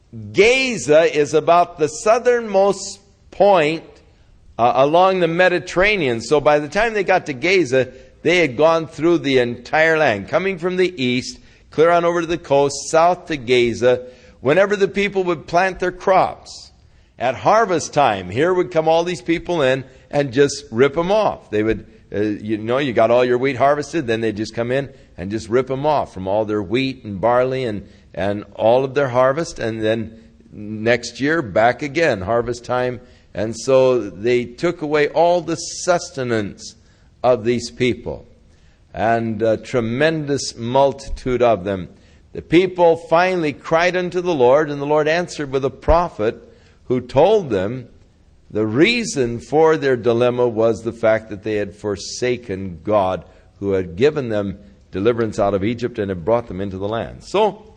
Gaza is about the southernmost point uh, along the Mediterranean. So by the time they got to Gaza, they had gone through the entire land, coming from the east, clear on over to the coast, south to Gaza. Whenever the people would plant their crops, at harvest time, here would come all these people in and just rip them off. They would, uh, you know, you got all your wheat harvested, then they'd just come in and just rip them off from all their wheat and barley and, and all of their harvest. And then next year, back again, harvest time. And so they took away all the sustenance of these people. And a tremendous multitude of them. The people finally cried unto the Lord, and the Lord answered with a prophet who told them the reason for their dilemma was the fact that they had forsaken God, who had given them deliverance out of Egypt and had brought them into the land. So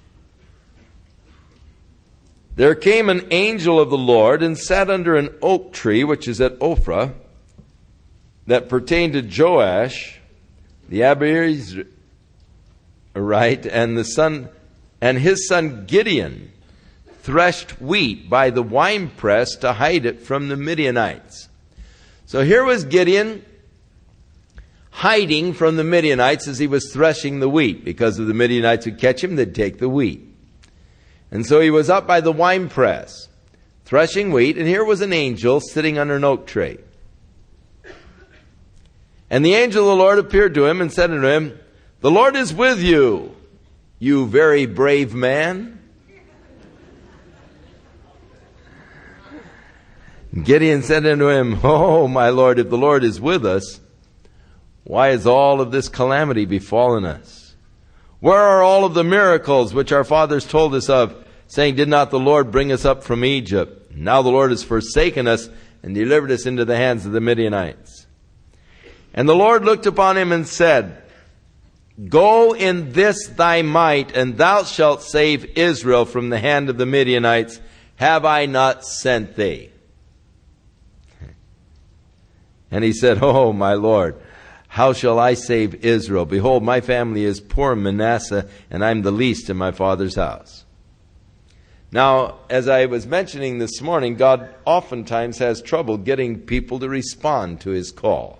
there came an angel of the Lord and sat under an oak tree, which is at Ophrah, that pertained to Joash, the Abiezrite, and the son, and his son Gideon threshed wheat by the winepress to hide it from the Midianites. So here was Gideon hiding from the Midianites as he was threshing the wheat, because if the Midianites would catch him, they'd take the wheat. And so he was up by the winepress, threshing wheat, and here was an angel sitting under an oak tree. And the angel of the Lord appeared to him and said unto him, The Lord is with you, you very brave man. Gideon said unto him, Oh, my Lord, if the Lord is with us, why has all of this calamity befallen us? Where are all of the miracles which our fathers told us of, saying, Did not the Lord bring us up from Egypt? Now the Lord has forsaken us and delivered us into the hands of the Midianites. And the Lord looked upon him and said, Go in this thy might, and thou shalt save Israel from the hand of the Midianites. Have I not sent thee? And he said, Oh, my Lord, how shall I save Israel? Behold, my family is poor Manasseh, and I'm the least in my father's house. Now, as I was mentioning this morning, God oftentimes has trouble getting people to respond to His call.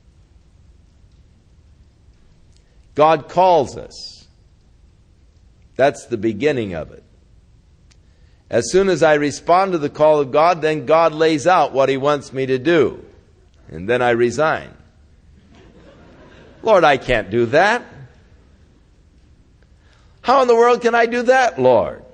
God calls us. That's the beginning of it. As soon as I respond to the call of God, then God lays out what He wants me to do. And then I resign. Lord, I can't do that. How in the world can I do that, Lord?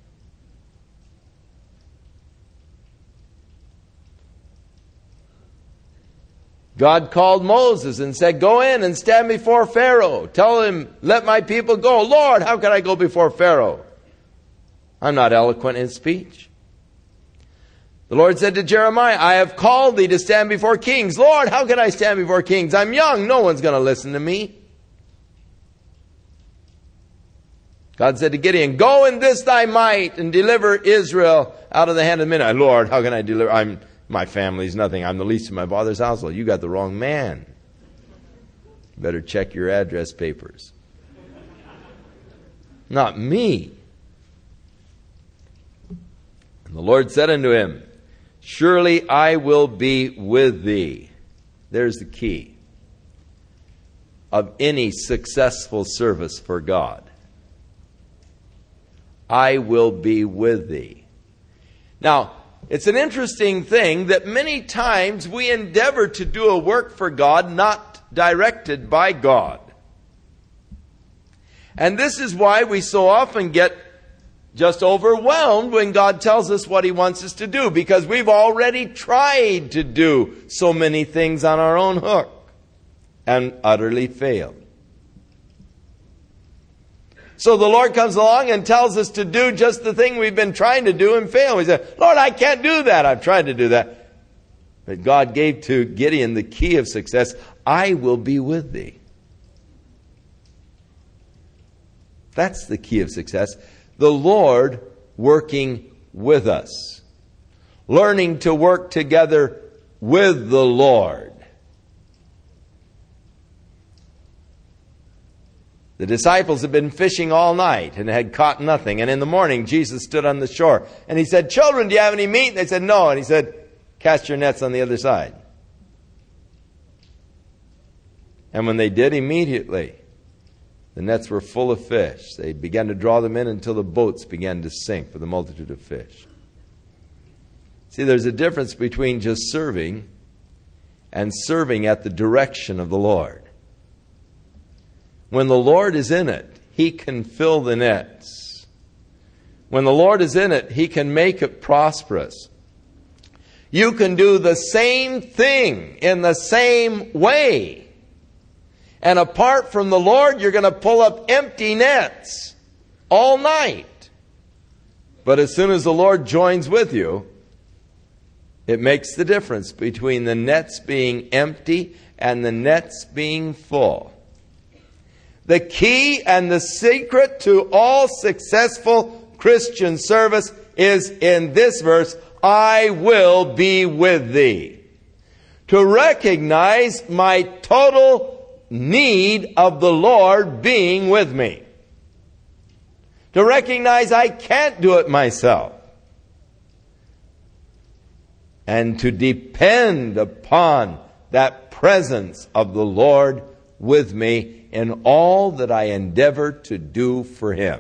God called Moses and said, Go in and stand before Pharaoh. Tell him, let my people go. Lord, how can I go before Pharaoh? I'm not eloquent in speech. The Lord said to Jeremiah, I have called thee to stand before kings. Lord, how can I stand before kings? I'm young. No one's going to listen to me. God said to Gideon, Go in this thy might and deliver Israel out of the hand of the Midianites. Lord, how can I deliver? I'm, my family's nothing. I'm the least in my father's household. You got the wrong man. You better check your address papers. Not me. And the Lord said unto him, surely I will be with thee. There's the key of any successful service for God. I will be with thee. Now, it's an interesting thing that many times we endeavor to do a work for God not directed by God. And this is why we so often get just overwhelmed when God tells us what He wants us to do, because we've already tried to do so many things on our own hook and utterly failed. So the Lord comes along and tells us to do just the thing we've been trying to do and fail. We say, Lord, I can't do that. I've tried to do that. But God gave to Gideon the key of success. I will be with thee. That's the key of success. The Lord working with us. Learning to work together with the Lord. The disciples had been fishing all night and had caught nothing. And in the morning, Jesus stood on the shore. And He said, children, do you have any meat? And they said, no. And He said, cast your nets on the other side. And when they did, immediately, the nets were full of fish. They began to draw them in until the boats began to sink for the multitude of fish. See, there's a difference between just serving and serving at the direction of the Lord. When the Lord is in it, He can fill the nets. When the Lord is in it, He can make it prosperous. You can do the same thing in the same way. And apart from the Lord, you're going to pull up empty nets all night. But as soon as the Lord joins with you, it makes the difference between the nets being empty and the nets being full. The key and the secret to all successful Christian service is in this verse, I will be with thee. To recognize my total need of the Lord being with me. To recognize I can't do it myself. And to depend upon that presence of the Lord with me in all that I endeavor to do for Him.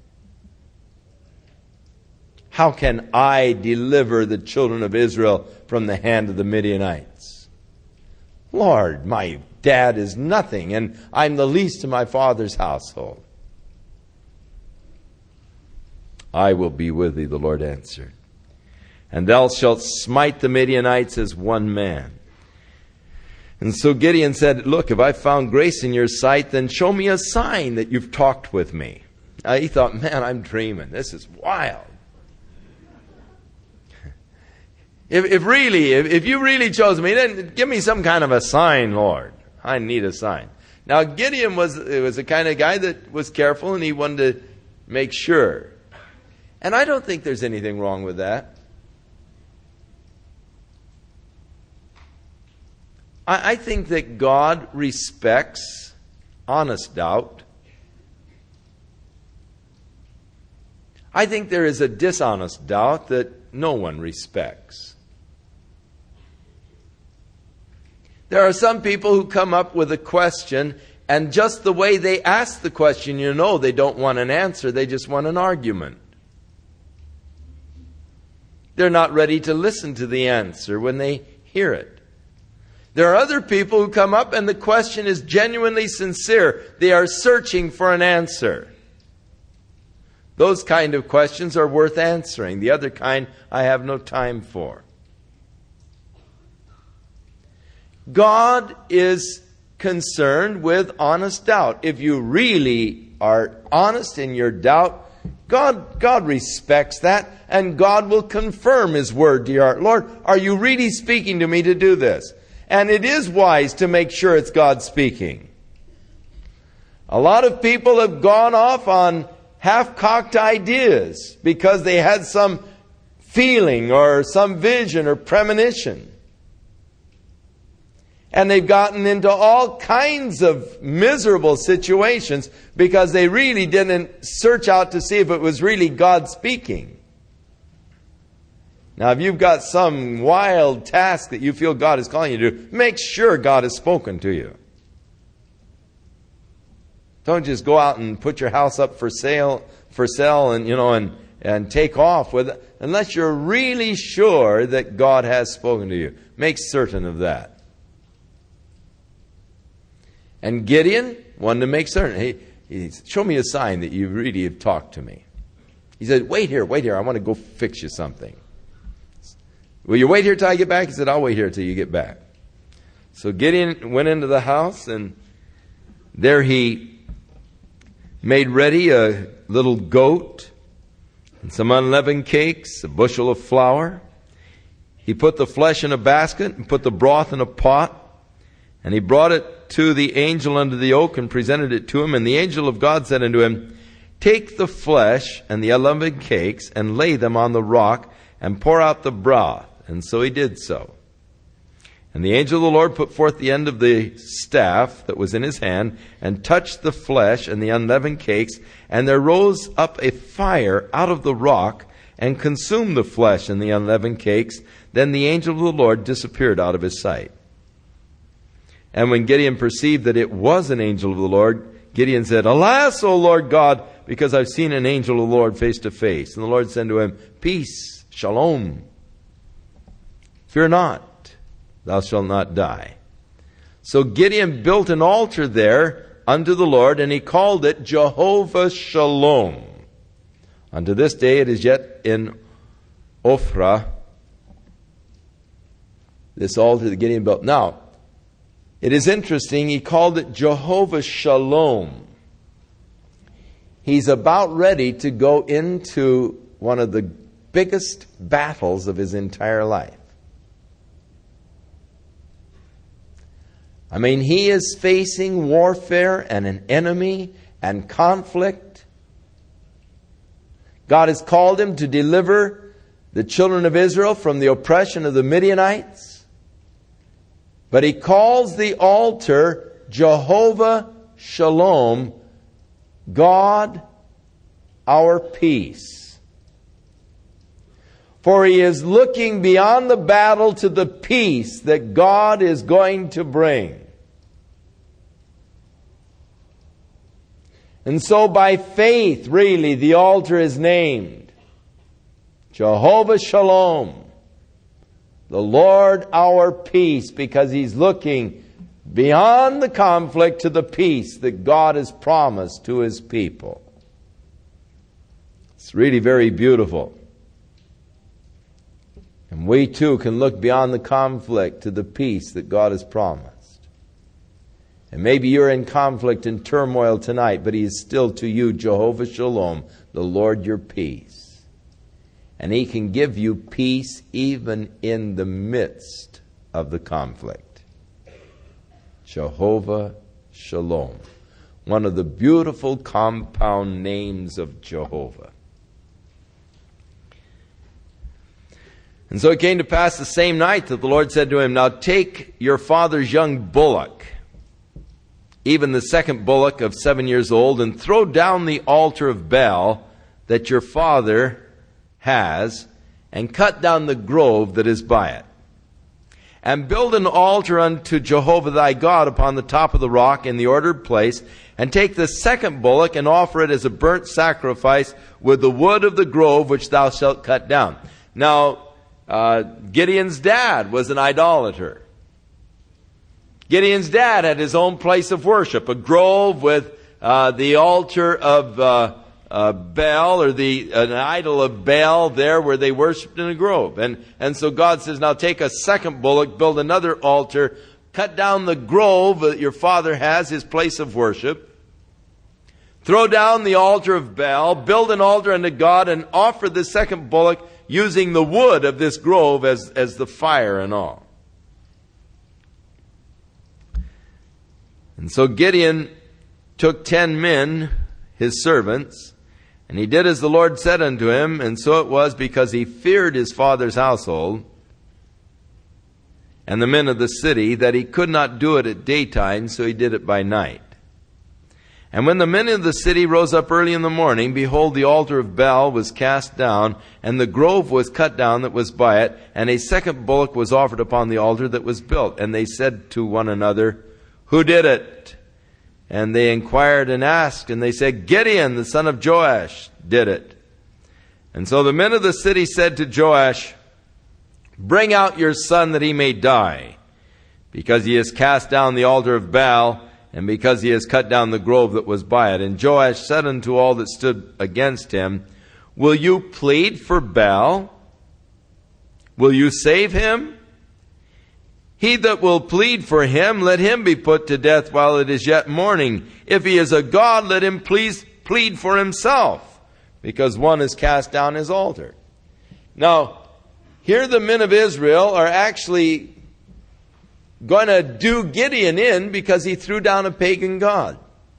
How can I deliver the children of Israel from the hand of the Midianites? Lord, my dad is nothing, and I'm the least in my father's household. I will be with thee, the Lord answered. And thou shalt smite the Midianites as one man. And so Gideon said, look, if I found grace in your sight, then show me a sign that you've talked with me. Now, he thought, man, I'm dreaming. This is wild. If, if really, if, if you really chose me, then give me some kind of a sign, Lord. I need a sign. Now, Gideon was, was the kind of guy that was careful, and he wanted to make sure. And I don't think there's anything wrong with that. I, I think that God respects honest doubt. I think there is a dishonest doubt that no one respects. There are some people who come up with a question, and just the way they ask the question, you know they don't want an answer, they just want an argument. They're not ready to listen to the answer when they hear it. There are other people who come up and the question is genuinely sincere. They are searching for an answer. Those kind of questions are worth answering. The other kind I have no time for. God is concerned with honest doubt. If you really are honest in your doubt, God, God respects that, and God will confirm His word to your heart. Lord, are you really speaking to me to do this? And it is wise to make sure it's God speaking. A lot of people have gone off on half-cocked ideas because they had some feeling or some vision or premonition. And they've gotten into all kinds of miserable situations because they really didn't search out to see if it was really God speaking. Now, if you've got some wild task that you feel God is calling you to do, make sure God has spoken to you. Don't just go out and put your house up for sale, for sale, and you know, and and take off with it, unless you're really sure that God has spoken to you. Make certain of that. And Gideon wanted to make certain. He, he said, show me a sign that you really have talked to me. He said, wait here, wait here. I want to go fix you something. Will you wait here till I get back? He said, I'll wait here till you get back. So Gideon went into the house, and there he made ready a little goat and some unleavened cakes, a bushel of flour. He put the flesh in a basket and put the broth in a pot. And he brought it to the angel under the oak and presented it to him. And the angel of God said unto him, take the flesh and the unleavened cakes and lay them on the rock and pour out the broth. And so he did so. And the angel of the Lord put forth the end of the staff that was in his hand, and touched the flesh and the unleavened cakes, and there rose up a fire out of the rock, and consumed the flesh and the unleavened cakes. Then the angel of the Lord disappeared out of his sight. And when Gideon perceived that it was an angel of the Lord, Gideon said, alas, O Lord God, because I've seen an angel of the Lord face to face. And the Lord said to him, peace, shalom. Fear not. Thou shalt not die. So Gideon built an altar there unto the Lord, and he called it Jehovah Shalom. Unto this day it is yet in Ophrah, this altar that Gideon built. Now, it is interesting, he called it Jehovah Shalom. He's about ready to go into one of the biggest battles of his entire life. I mean, he is facing warfare and an enemy and conflict. God has called him to deliver the children of Israel from the oppression of the Midianites. But he calls the altar Jehovah Shalom, God our peace. For he is looking beyond the battle to the peace that God is going to bring. And so by faith, really, the altar is named Jehovah Shalom, the Lord our peace, because he's looking beyond the conflict to the peace that God has promised to his people. It's really very beautiful. And we too can look beyond the conflict to the peace that God has promised. And maybe you're in conflict and turmoil tonight, but he is still to you Jehovah Shalom, the Lord your peace. And he can give you peace even in the midst of the conflict. Jehovah Shalom. One of the beautiful compound names of Jehovah. And so it came to pass the same night that the Lord said to him, now take your father's young bullock, even the second bullock of seven years old, and throw down the altar of Baal that your father has, and cut down the grove that is by it. And build an altar unto Jehovah thy God upon the top of the rock in the ordered place, and take the second bullock and offer it as a burnt sacrifice with the wood of the grove which thou shalt cut down. Now, uh, Gideon's dad was an idolater. Gideon's dad had his own place of worship, a grove with uh, the altar of uh, uh, Baal, or the an idol of Baal there where they worshipped in a grove. And, and so God says, now take a second bullock, build another altar, cut down the grove that your father has, his place of worship, throw down the altar of Baal, build an altar unto God, and offer the second bullock using the wood of this grove as, as the fire and all. And so Gideon took ten men, his servants, and he did as the Lord said unto him, and so it was because he feared his father's household and the men of the city, that he could not do it at daytime, so he did it by night. And when the men of the city rose up early in the morning, behold, the altar of Baal was cast down, and the grove was cut down that was by it, and a second bullock was offered upon the altar that was built. And they said to one another, Who did it? And they inquired and asked, and they said, Gideon, the son of Joash, did it. And so the men of the city said to Joash, Bring out your son that he may die, because he has cast down the altar of Baal, and because he has cut down the grove that was by it. And Joash said unto all that stood against him, Will you plead for Baal? Will you save him? He that will plead for him, let him be put to death while it is yet morning. If he is a god, let him please plead for himself, because one has cast down his altar. Now, here the men of Israel are actually going to do Gideon in because he threw down a pagan god.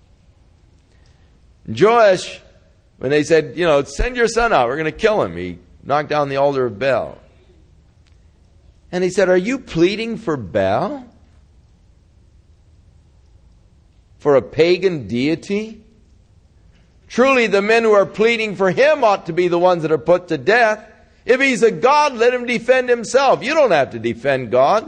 Joash, when they said, you know, send your son out, we're going to kill him. He knocked down the altar of Baal. And he said, are you pleading for Baal? For a pagan deity? Truly the men who are pleading for him ought to be the ones that are put to death. If he's a god, let him defend himself. You don't have to defend God.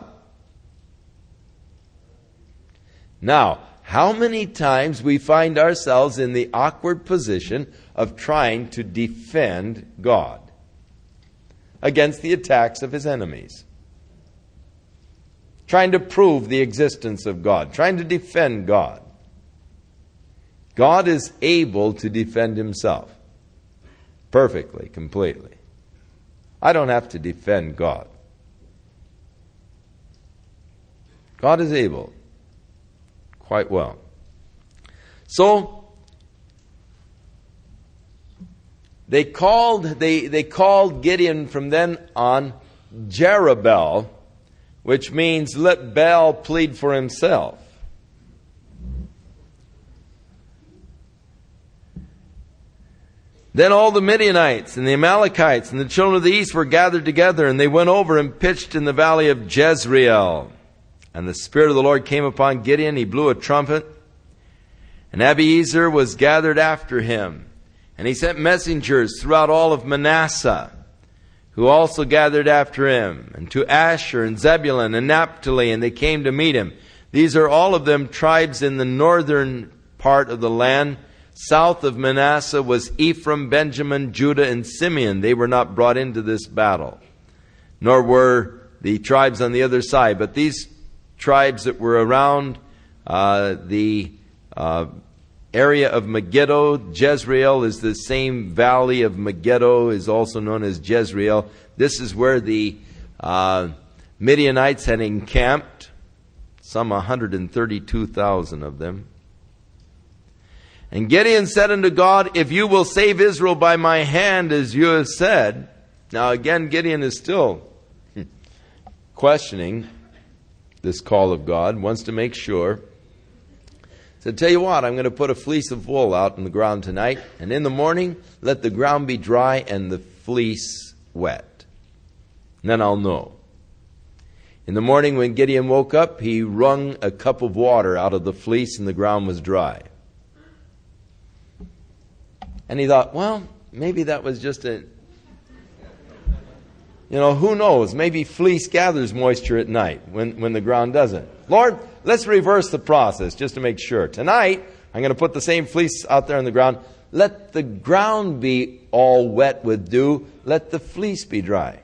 Now, how many times we find ourselves in the awkward position of trying to defend God against the attacks of his enemies? Trying to prove the existence of God, trying to defend God. God is able to defend himself perfectly, completely. I don't have to defend God. God is able quite well. So they called they they called Gideon from then on Jerubbaal, which means let Baal plead for himself. Then all the Midianites and the Amalekites and the children of the east were gathered together, and they went over and pitched in the valley of Jezreel. And the Spirit of the Lord came upon Gideon. He blew a trumpet, and Abiezer was gathered after him. And he sent messengers throughout all of Manasseh, who also gathered after him, and to Asher and Zebulun and Naphtali, and they came to meet him. These are all of them tribes in the northern part of the land. South of Manasseh was Ephraim, Benjamin, Judah, and Simeon. They were not brought into this battle, nor were the tribes on the other side. But these tribes that were around uh, the uh, area of Megiddo, Jezreel is the same valley of Megiddo, is also known as Jezreel. This is where the uh, Midianites had encamped, some one hundred thirty-two thousand of them. And Gideon said unto God, if you will save Israel by my hand, as you have said. Now again, Gideon is still questioning this call of God, wants to make sure. He said, tell you what, I'm going to put a fleece of wool out on the ground tonight, and in the morning, let the ground be dry and the fleece wet. And then I'll know. In the morning when Gideon woke up, he wrung a cup of water out of the fleece and the ground was dry. And he thought, well, maybe that was just a, you know, who knows? Maybe fleece gathers moisture at night when, when the ground doesn't. Lord, let's reverse the process just to make sure. Tonight, I'm going to put the same fleece out there on the ground. Let the ground be all wet with dew. Let the fleece be dry.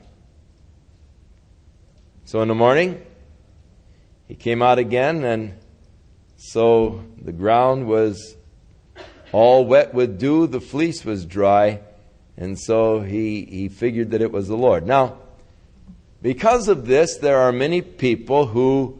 So in the morning, he came out again, and so the ground was all wet with dew, the fleece was dry, and so he, he figured that it was the Lord. Now, because of this, there are many people who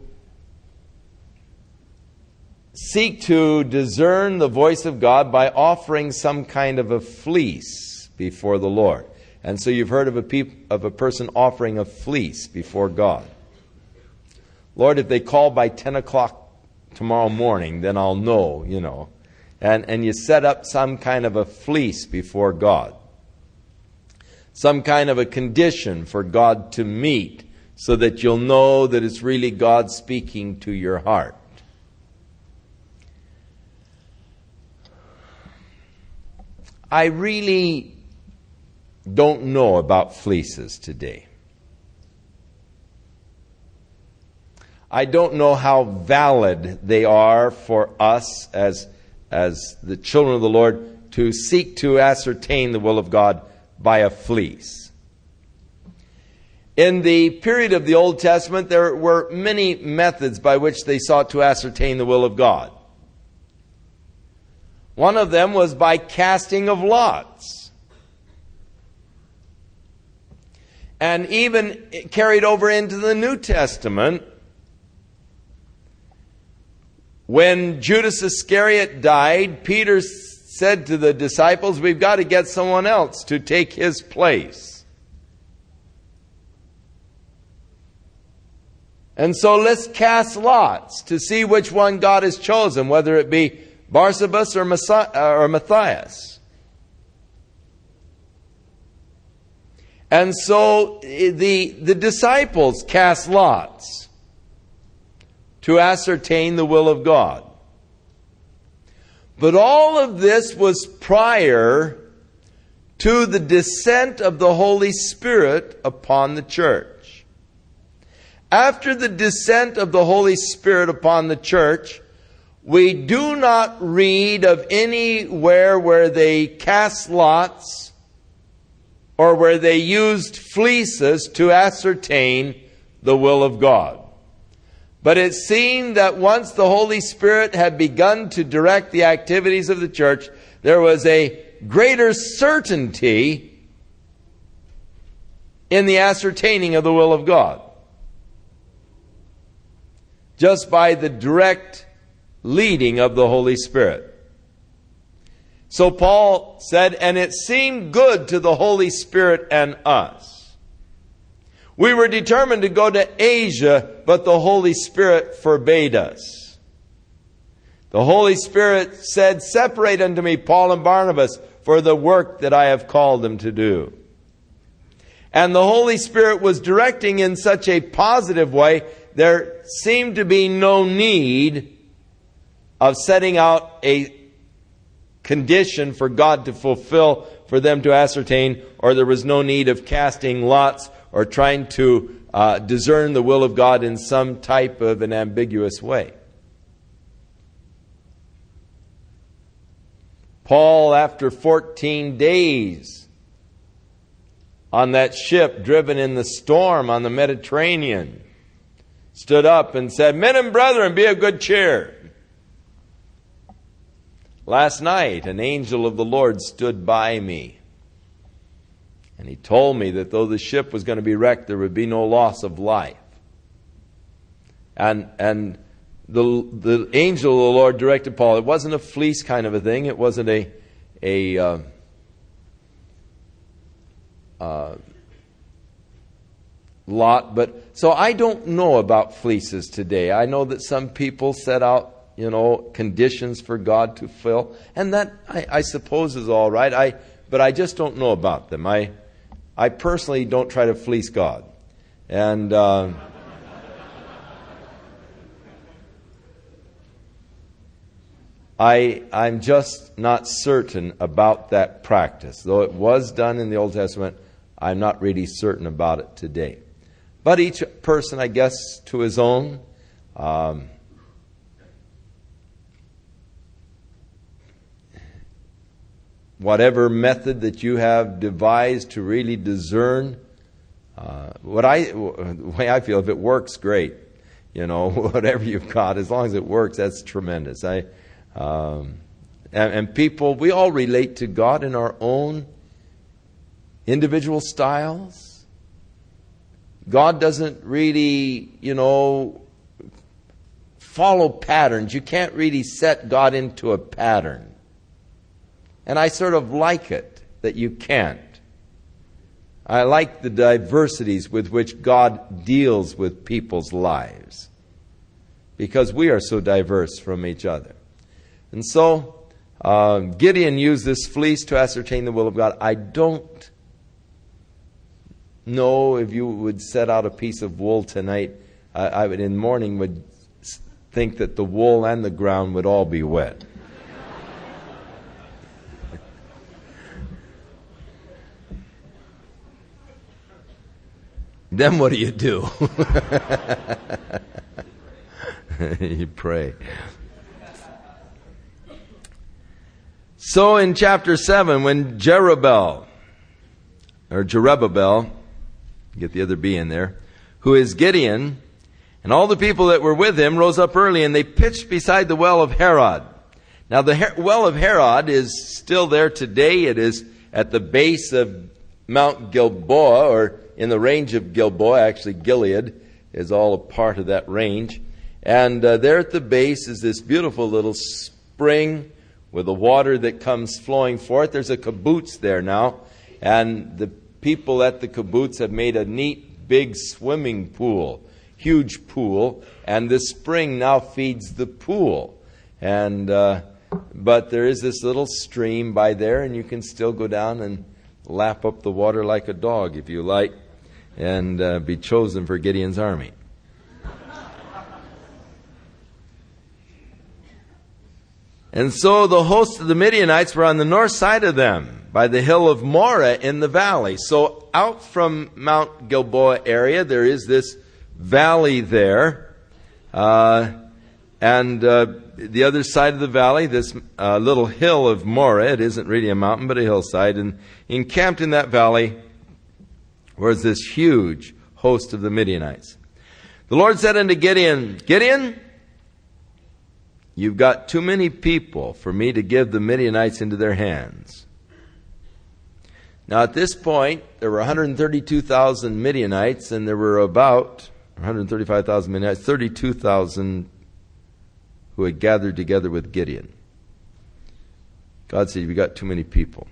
seek to discern the voice of God by offering some kind of a fleece before the Lord. And so you've heard of a, peop- of a person offering a fleece before God. Lord, if they call by ten o'clock tomorrow morning, then I'll know, you know. And, and you set up some kind of a fleece before God. Some kind of a condition for God to meet so that you'll know that it's really God speaking to your heart. I really don't know about fleeces today. I don't know how valid they are for us as, as the children of the Lord to seek to ascertain the will of God by a fleece. In the period of the Old Testament, there were many methods by which they sought to ascertain the will of God. One of them was by casting of lots. And even carried over into the New Testament, when Judas Iscariot died, Peter said to the disciples, we've got to get someone else to take his place. And so let's cast lots to see which one God has chosen, whether it be Barsabas or, Messiah, or Matthias. And so the, the disciples cast lots to ascertain the will of God. But all of this was prior to the descent of the Holy Spirit upon the church. After the descent of the Holy Spirit upon the church, we do not read of anywhere where they cast lots or where they used fleeces to ascertain the will of God. But it seemed that once the Holy Spirit had begun to direct the activities of the church, there was a greater certainty in the ascertaining of the will of God, just by the direct leading of the Holy Spirit. So Paul said, and it seemed good to the Holy Spirit and us. We were determined to go to Asia, but the Holy Spirit forbade us. The Holy Spirit said, separate unto me Paul and Barnabas for the work that I have called them to do. And the Holy Spirit was directing in such a positive way, there seemed to be no need of setting out a condition for God to fulfill, for them to ascertain, or there was no need of casting lots or trying to uh, discern the will of God in some type of an ambiguous way. Paul, after fourteen days on that ship driven in the storm on the Mediterranean, stood up and said, men and brethren, be of good cheer. Last night, an angel of the Lord stood by me. And he told me that though the ship was going to be wrecked, there would be no loss of life. And and the the angel of the Lord directed Paul. It wasn't a fleece kind of a thing. It wasn't a a uh, uh, lot. But so I don't know about fleeces today. I know that some people set out, you know, conditions for God to fill, and that I, I suppose is all right. I but I just don't know about them. I I personally don't try to fleece God, and uh, I I'm just not certain about that practice. Though it was done in the Old Testament, I'm not really certain about it today. But each person, I guess, to his own. Um, Whatever method that you have devised to really discern, uh, what I, the way I feel, if it works, great. You know, whatever you've got, as long as it works, that's tremendous. I, um, and, and people, we all relate to God in our own individual styles. God doesn't really, you know, follow patterns. You can't really set God into a pattern. And I sort of like it that you can't. I like the diversities with which God deals with people's lives, because we are so diverse from each other. And so uh, Gideon used this fleece to ascertain the will of God. I don't know if you would set out a piece of wool tonight. I, I would in the morning would think that the wool and the ground would all be wet. then what do you do? You pray. So in chapter seven, when Jerubbaal, or Jerubbaal, get the other B in there, who is Gideon, and all the people that were with him rose up early, and they pitched beside the well of Herod. Now the Her- well of Herod is still there today. It is at the base of Mount Gilboa, or in the range of Gilboa. Actually, Gilead is all a part of that range. And uh, there at the base is this beautiful little spring with the water that comes flowing forth. There's a kibbutz there now, and the people at the kibbutz have made a neat big swimming pool, huge pool, and this spring now feeds the pool. And uh, but there is this little stream by there, and you can still go down and lap up the water like a dog if you like, and uh, be chosen for Gideon's army. And so the host of the Midianites were on the north side of them, by the hill of Moreh in the valley. So out from Mount Gilboa area, there is this valley there. Uh, and uh, the other side of the valley, this uh, little hill of Moreh, it isn't really a mountain, but a hillside. And encamped in that valley was this huge host of the Midianites. The Lord said unto Gideon, Gideon, you've got too many people for me to give the Midianites into their hands. Now at this point, there were one hundred thirty-two thousand Midianites, and there were about one hundred thirty-five thousand Midianites, thirty-two thousand who had gathered together with Gideon. God said, you've got too many people.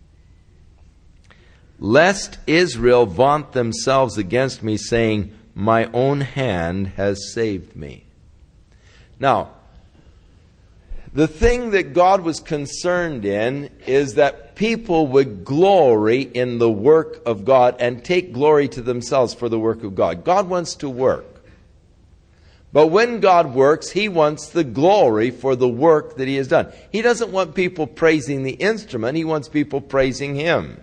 Lest Israel vaunt themselves against me, saying, my own hand has saved me. Now, the thing that God was concerned in is that people would glory in the work of God and take glory to themselves for the work of God. God wants to work. But when God works, He wants the glory for the work that He has done. He doesn't want people praising the instrument. He wants people praising Him.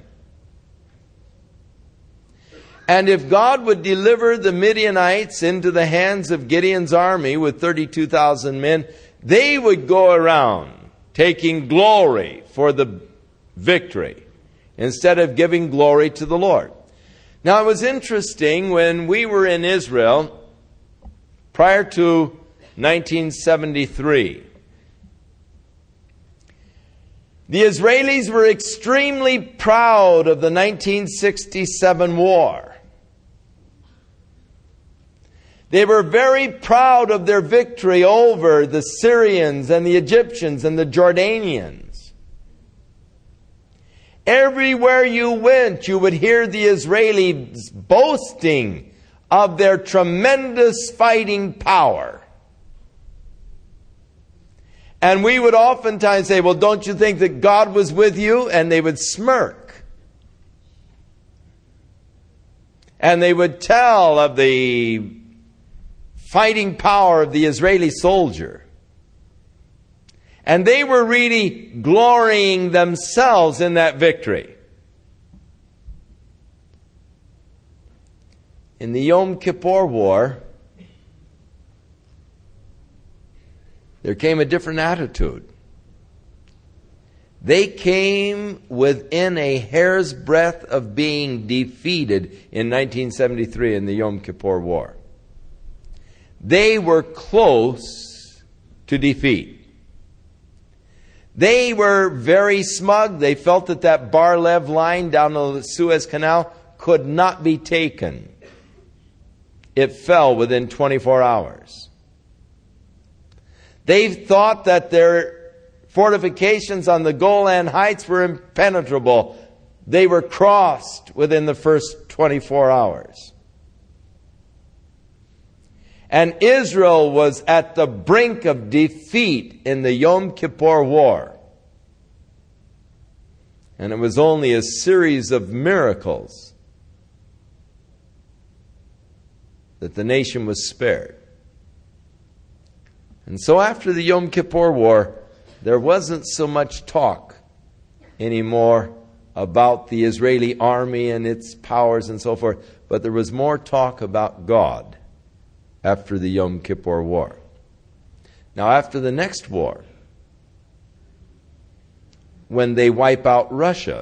And if God would deliver the Midianites into the hands of Gideon's army with thirty-two thousand men, they would go around taking glory for the victory instead of giving glory to the Lord. Now, it was interesting when we were in Israel prior to nineteen seventy-three. The Israelis were extremely proud of the nineteen sixty-seven war. They were very proud of their victory over the Syrians and the Egyptians and the Jordanians. Everywhere you went, you would hear the Israelis boasting of their tremendous fighting power. And we would oftentimes say, well, don't you think that God was with you? And they would smirk. And they would tell of the fighting power of the Israeli soldier. And they were really glorying themselves in that victory. In the Yom Kippur War, there came a different attitude. They came within a hair's breadth of being defeated in nineteen seventy-three in the Yom Kippur War. They were close to defeat. They were very smug. They felt that that Bar-Lev line down the Suez Canal could not be taken. It fell within twenty-four hours. They thought that their fortifications on the Golan Heights were impenetrable. They were crossed within the first twenty-four hours. And Israel was at the brink of defeat in the Yom Kippur War. And it was only a series of miracles that the nation was spared. And so after the Yom Kippur War, there wasn't so much talk anymore about the Israeli army and its powers and so forth. but there was more talk about God after the Yom Kippur War. Now, after the next war, when they wipe out Russia,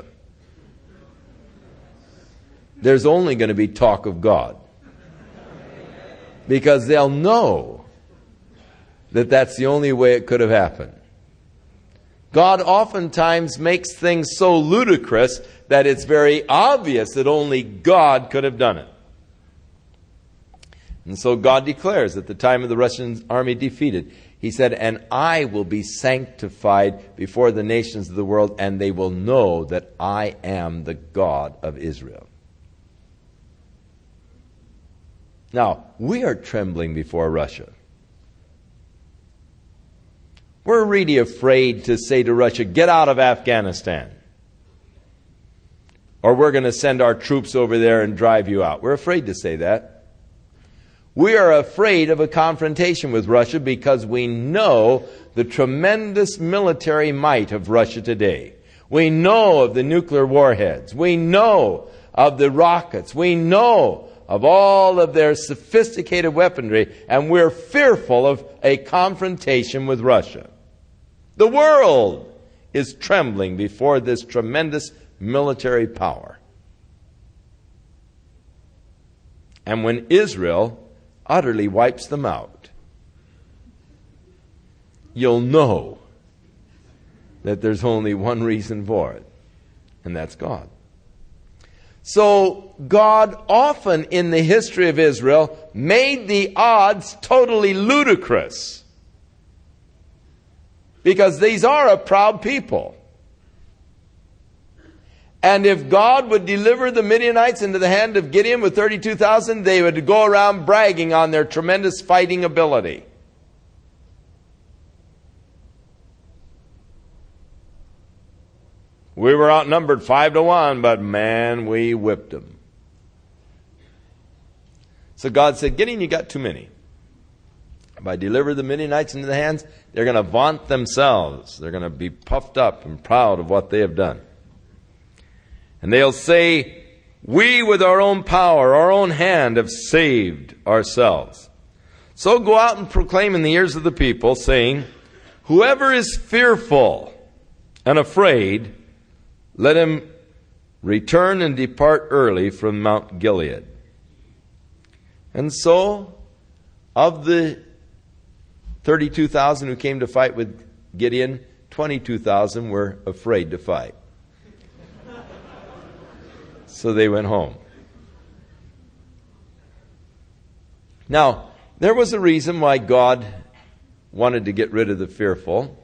there's only going to be talk of God. Because they'll know that that's the only way it could have happened. God oftentimes makes things so ludicrous that it's very obvious that only God could have done it. And so God declares at the time of the Russian army defeated, He said, "And I will be sanctified before the nations of the world, and they will know that I am the God of Israel." Now, we are trembling before Russia. We're really afraid to say to Russia, "Get out of Afghanistan," or "We're going to send our troops over there and drive you out." We're afraid to say that. We are afraid of a confrontation with Russia because we know the tremendous military might of Russia today. We know of the nuclear warheads. We know of the rockets. We know of all of their sophisticated weaponry, and we're fearful of a confrontation with Russia. The world is trembling before this tremendous military power. And when Israel utterly wipes them out, you'll know that there's only one reason for it, and that's God. So God often in the history of Israel made the odds totally ludicrous, because these are a proud people. And if God would deliver the Midianites into the hand of Gideon with thirty-two thousand, they would go around bragging on their tremendous fighting ability. We were outnumbered five to one, but man, we whipped them. So God said, "Gideon, you got too many. If I deliver the Midianites into the hands, they're going to vaunt themselves. They're going to be puffed up and proud of what they have done. And they'll say, 'We with our own power, our own hand have saved ourselves.' So go out and proclaim in the ears of the people, saying, 'Whoever is fearful and afraid, let him return and depart early from Mount Gilead.'" And so, of the thirty-two thousand who came to fight with Gideon, twenty-two thousand were afraid to fight. So they went home. Now, there was a reason why God wanted to get rid of the fearful.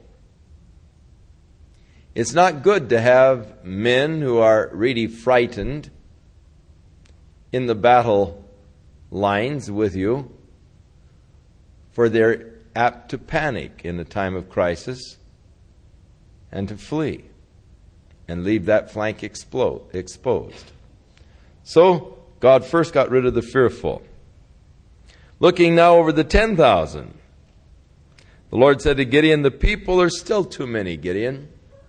It's not good to have men who are really frightened in the battle lines with you, for they're apt to panic in a time of crisis and to flee and leave that flank explode, exposed. So God first got rid of the fearful. Looking now over the ten thousand, the Lord said to Gideon, "The people are still too many, Gideon.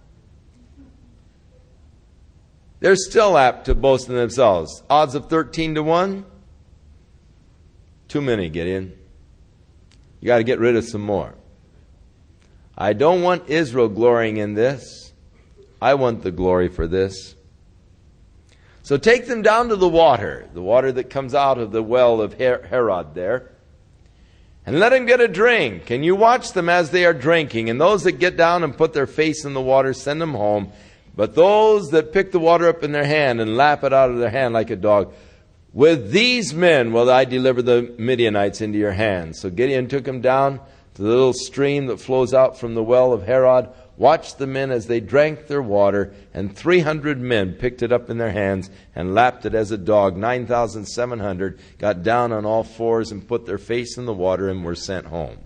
They're still apt to boast in themselves. Odds of thirteen to one. Too many, Gideon. You got to get rid of some more. I don't want Israel glorying in this. I want the glory for this. So take them down to the water, the water that comes out of the well of Herod there, and let them get a drink. And you watch them as they are drinking. And those that get down and put their face in the water, send them home. But those that pick the water up in their hand and lap it out of their hand like a dog, with these men will I deliver the Midianites into your hands." So Gideon took them down to the little stream that flows out from the well of Herod, watched the men as they drank their water, and three hundred men picked it up in their hands and lapped it as a dog. nine thousand seven hundred got down on all fours and put their face in the water and were sent home.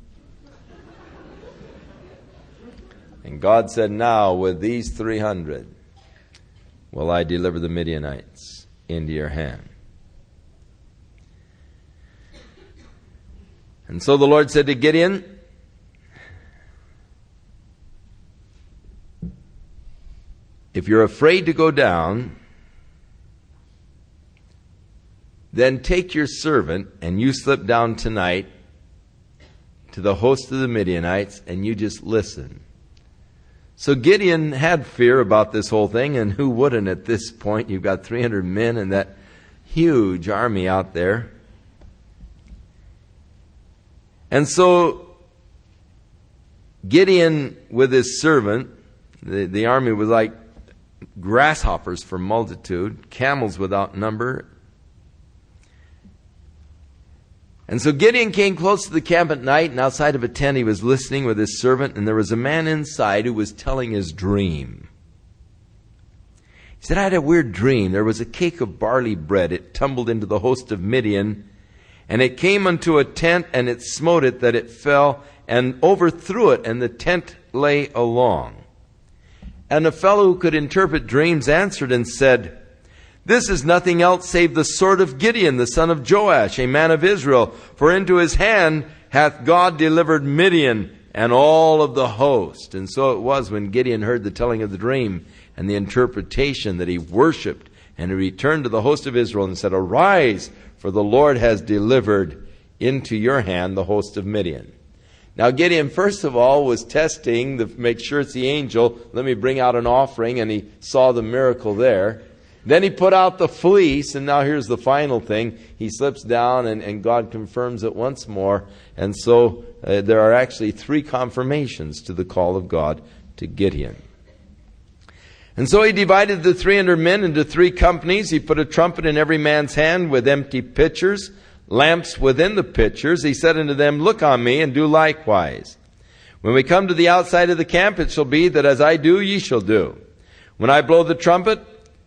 And God said, "Now with these three hundred will I deliver the Midianites into your hand." And so the Lord said to Gideon, "If you're afraid to go down, Then take your servant and you slip down tonight to the host of the Midianites and you just listen. So Gideon had fear about this whole thing, and who wouldn't at this point? You've got three hundred men and that huge army out there. And so Gideon with his servant, the, the army was like grasshoppers for multitude, camels without number. And so Gideon came close to the camp at night, and outside of a tent he was listening with his servant, and there was a man inside who was telling his dream. He said, I had a weird dream. There was a cake of barley bread. It tumbled into the host of Midian, and it came unto a tent, and it smote it that it fell, and overthrew it, and the tent lay along. And a fellow who could interpret dreams answered and said, This is nothing else save the sword of Gideon, the son of Joash, a man of Israel. For into his hand hath God delivered Midian and all of the host. And so it was when Gideon heard the telling of the dream and the interpretation that he worshipped, and he returned to the host of Israel and said, Arise, for the Lord has delivered into your hand the host of Midian. Now Gideon, first of all, was testing to make sure it's the angel. Let me bring out an offering, and he saw the miracle there. Then he put out the fleece, and now here's the final thing. He slips down, and, and God confirms it once more. And so uh, there are actually three confirmations to the call of God to Gideon. And so he divided the three hundred men into three companies. He put a trumpet in every man's hand with empty pitchers, lamps within the pitchers. He said unto them, Look on me, and do likewise. When we come to the outside of the camp, it shall be that as I do, ye shall do. When I blow the trumpet,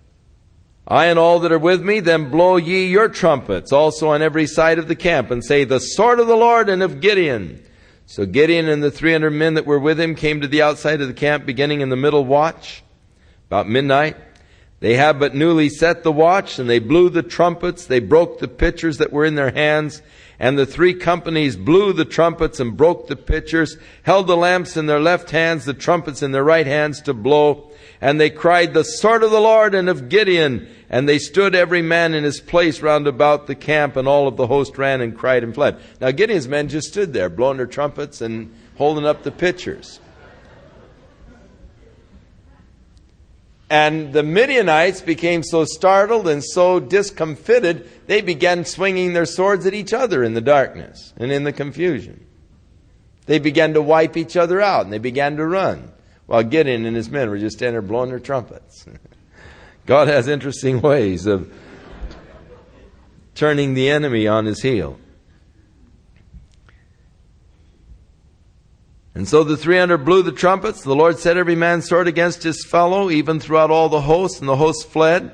I and all that are with me, then blow ye your trumpets also on every side of the camp, and say, The sword of the Lord and of Gideon. So Gideon and the three hundred men that were with him came to the outside of the camp, beginning in the middle watch, about midnight. They had but newly set the watch, and they blew the trumpets. They broke the pitchers that were in their hands. And the three companies blew the trumpets and broke the pitchers, held the lamps in their left hands, the trumpets in their right hands to blow. And they cried, The sword of the Lord and of Gideon. And they stood every man in his place round about the camp, and all of the host ran and cried and fled. Now Gideon's men just stood there, blowing their trumpets and holding up the pitchers. And the Midianites became so startled and so discomfited, they began swinging their swords at each other in the darkness and in the confusion. They began to wipe each other out, and they began to run, while Gideon and his men were just standing there blowing their trumpets. God has interesting ways of turning the enemy on his heel. And so the three hundred blew the trumpets. The Lord set every man's sword against his fellow, even throughout all the hosts, and the hosts fled.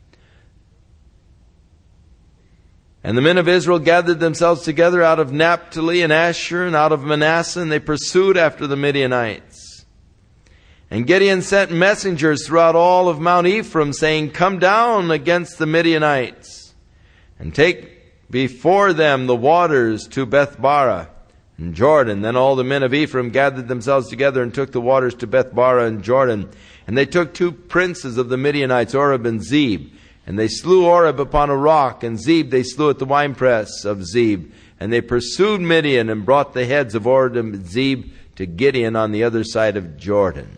And the men of Israel gathered themselves together out of Naphtali and Asher and out of Manasseh, and they pursued after the Midianites. And Gideon sent messengers throughout all of Mount Ephraim, saying, Come down against the Midianites, and take before them the waters to Bethbara and Jordan. Then all the men of Ephraim gathered themselves together and took the waters to Bethbara and Jordan. And they took two princes of the Midianites, Oreb and Zeb. And they slew Oreb upon a rock, and Zeb they slew at the winepress of Zeb. And they pursued Midian and brought the heads of Oreb and Zeb to Gideon on the other side of Jordan.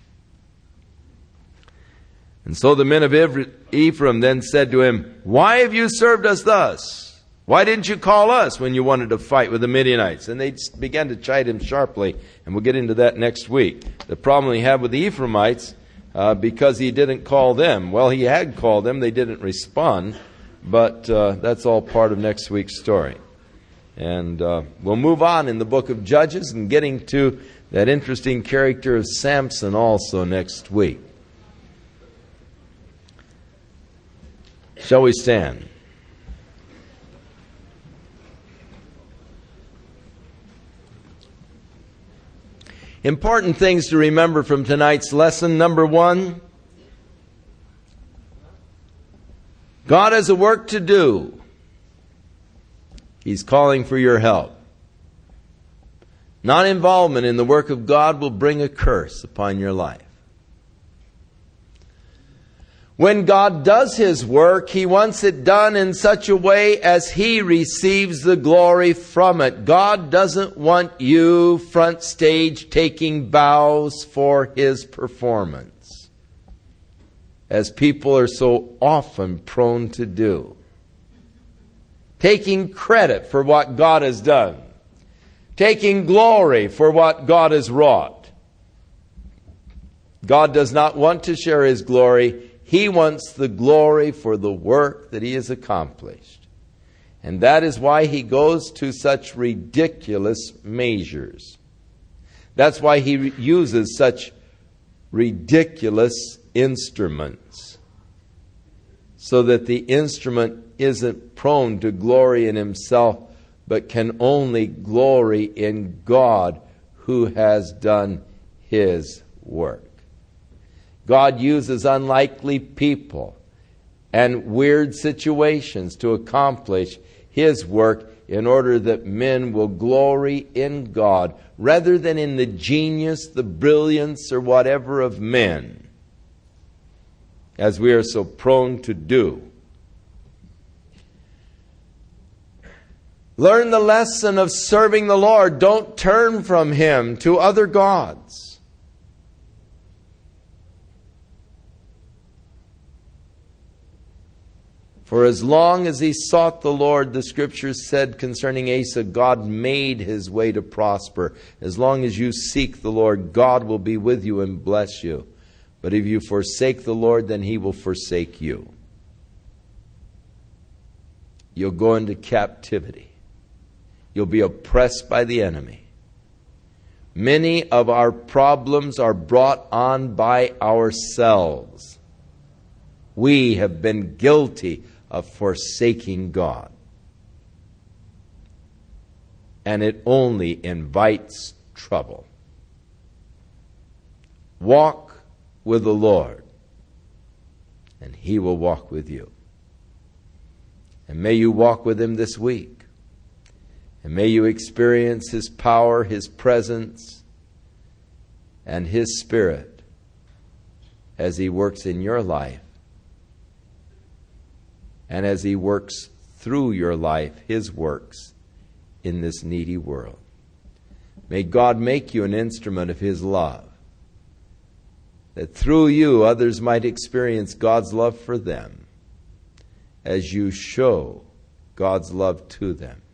And so the men of Ephraim then said to him, Why have you served us thus? Why didn't you call us when you wanted to fight with the Midianites? And they began to chide him sharply, and we'll get into that next week. The problem he had with the Ephraimites, uh, because he didn't call them. Well, he had called them, they didn't respond, but uh, that's all part of next week's story. And uh, we'll move on in the book of Judges and getting to that interesting character of Samson also next week. Shall we stand? Important things to remember from tonight's lesson. Number one, God has a work to do. He's calling for your help. Non-involvement in the work of God will bring a curse upon your life. When God does His work, He wants it done in such a way as He receives the glory from it. God doesn't want you front stage taking bows for His performance, as people are so often prone to do. Taking credit for what God has done. Taking glory for what God has wrought. God does not want to share His glory. He wants the glory for the work that He has accomplished. And that is why He goes to such ridiculous measures. That's why He uses such ridiculous instruments. So that the instrument isn't prone to glory in himself, but can only glory in God who has done His work. God uses unlikely people and weird situations to accomplish His work in order that men will glory in God rather than in the genius, the brilliance, or whatever of men, as we are so prone to do. Learn the lesson of serving the Lord. Don't turn from Him to other gods. For as long as he sought the Lord, the Scriptures said concerning Asa, God made his way to prosper. As long as you seek the Lord, God will be with you and bless you. But if you forsake the Lord, then He will forsake you. You'll go into captivity. You'll be oppressed by the enemy. Many of our problems are brought on by ourselves. We have been guilty of forsaking God. And it only invites trouble. Walk with the Lord, and He will walk with you. And may you walk with Him this week. And may you experience His power, His presence, and His Spirit as He works in your life. And as He works through your life, His works in this needy world. May God make you an instrument of His love, that through you others might experience God's love for them as you show God's love to them.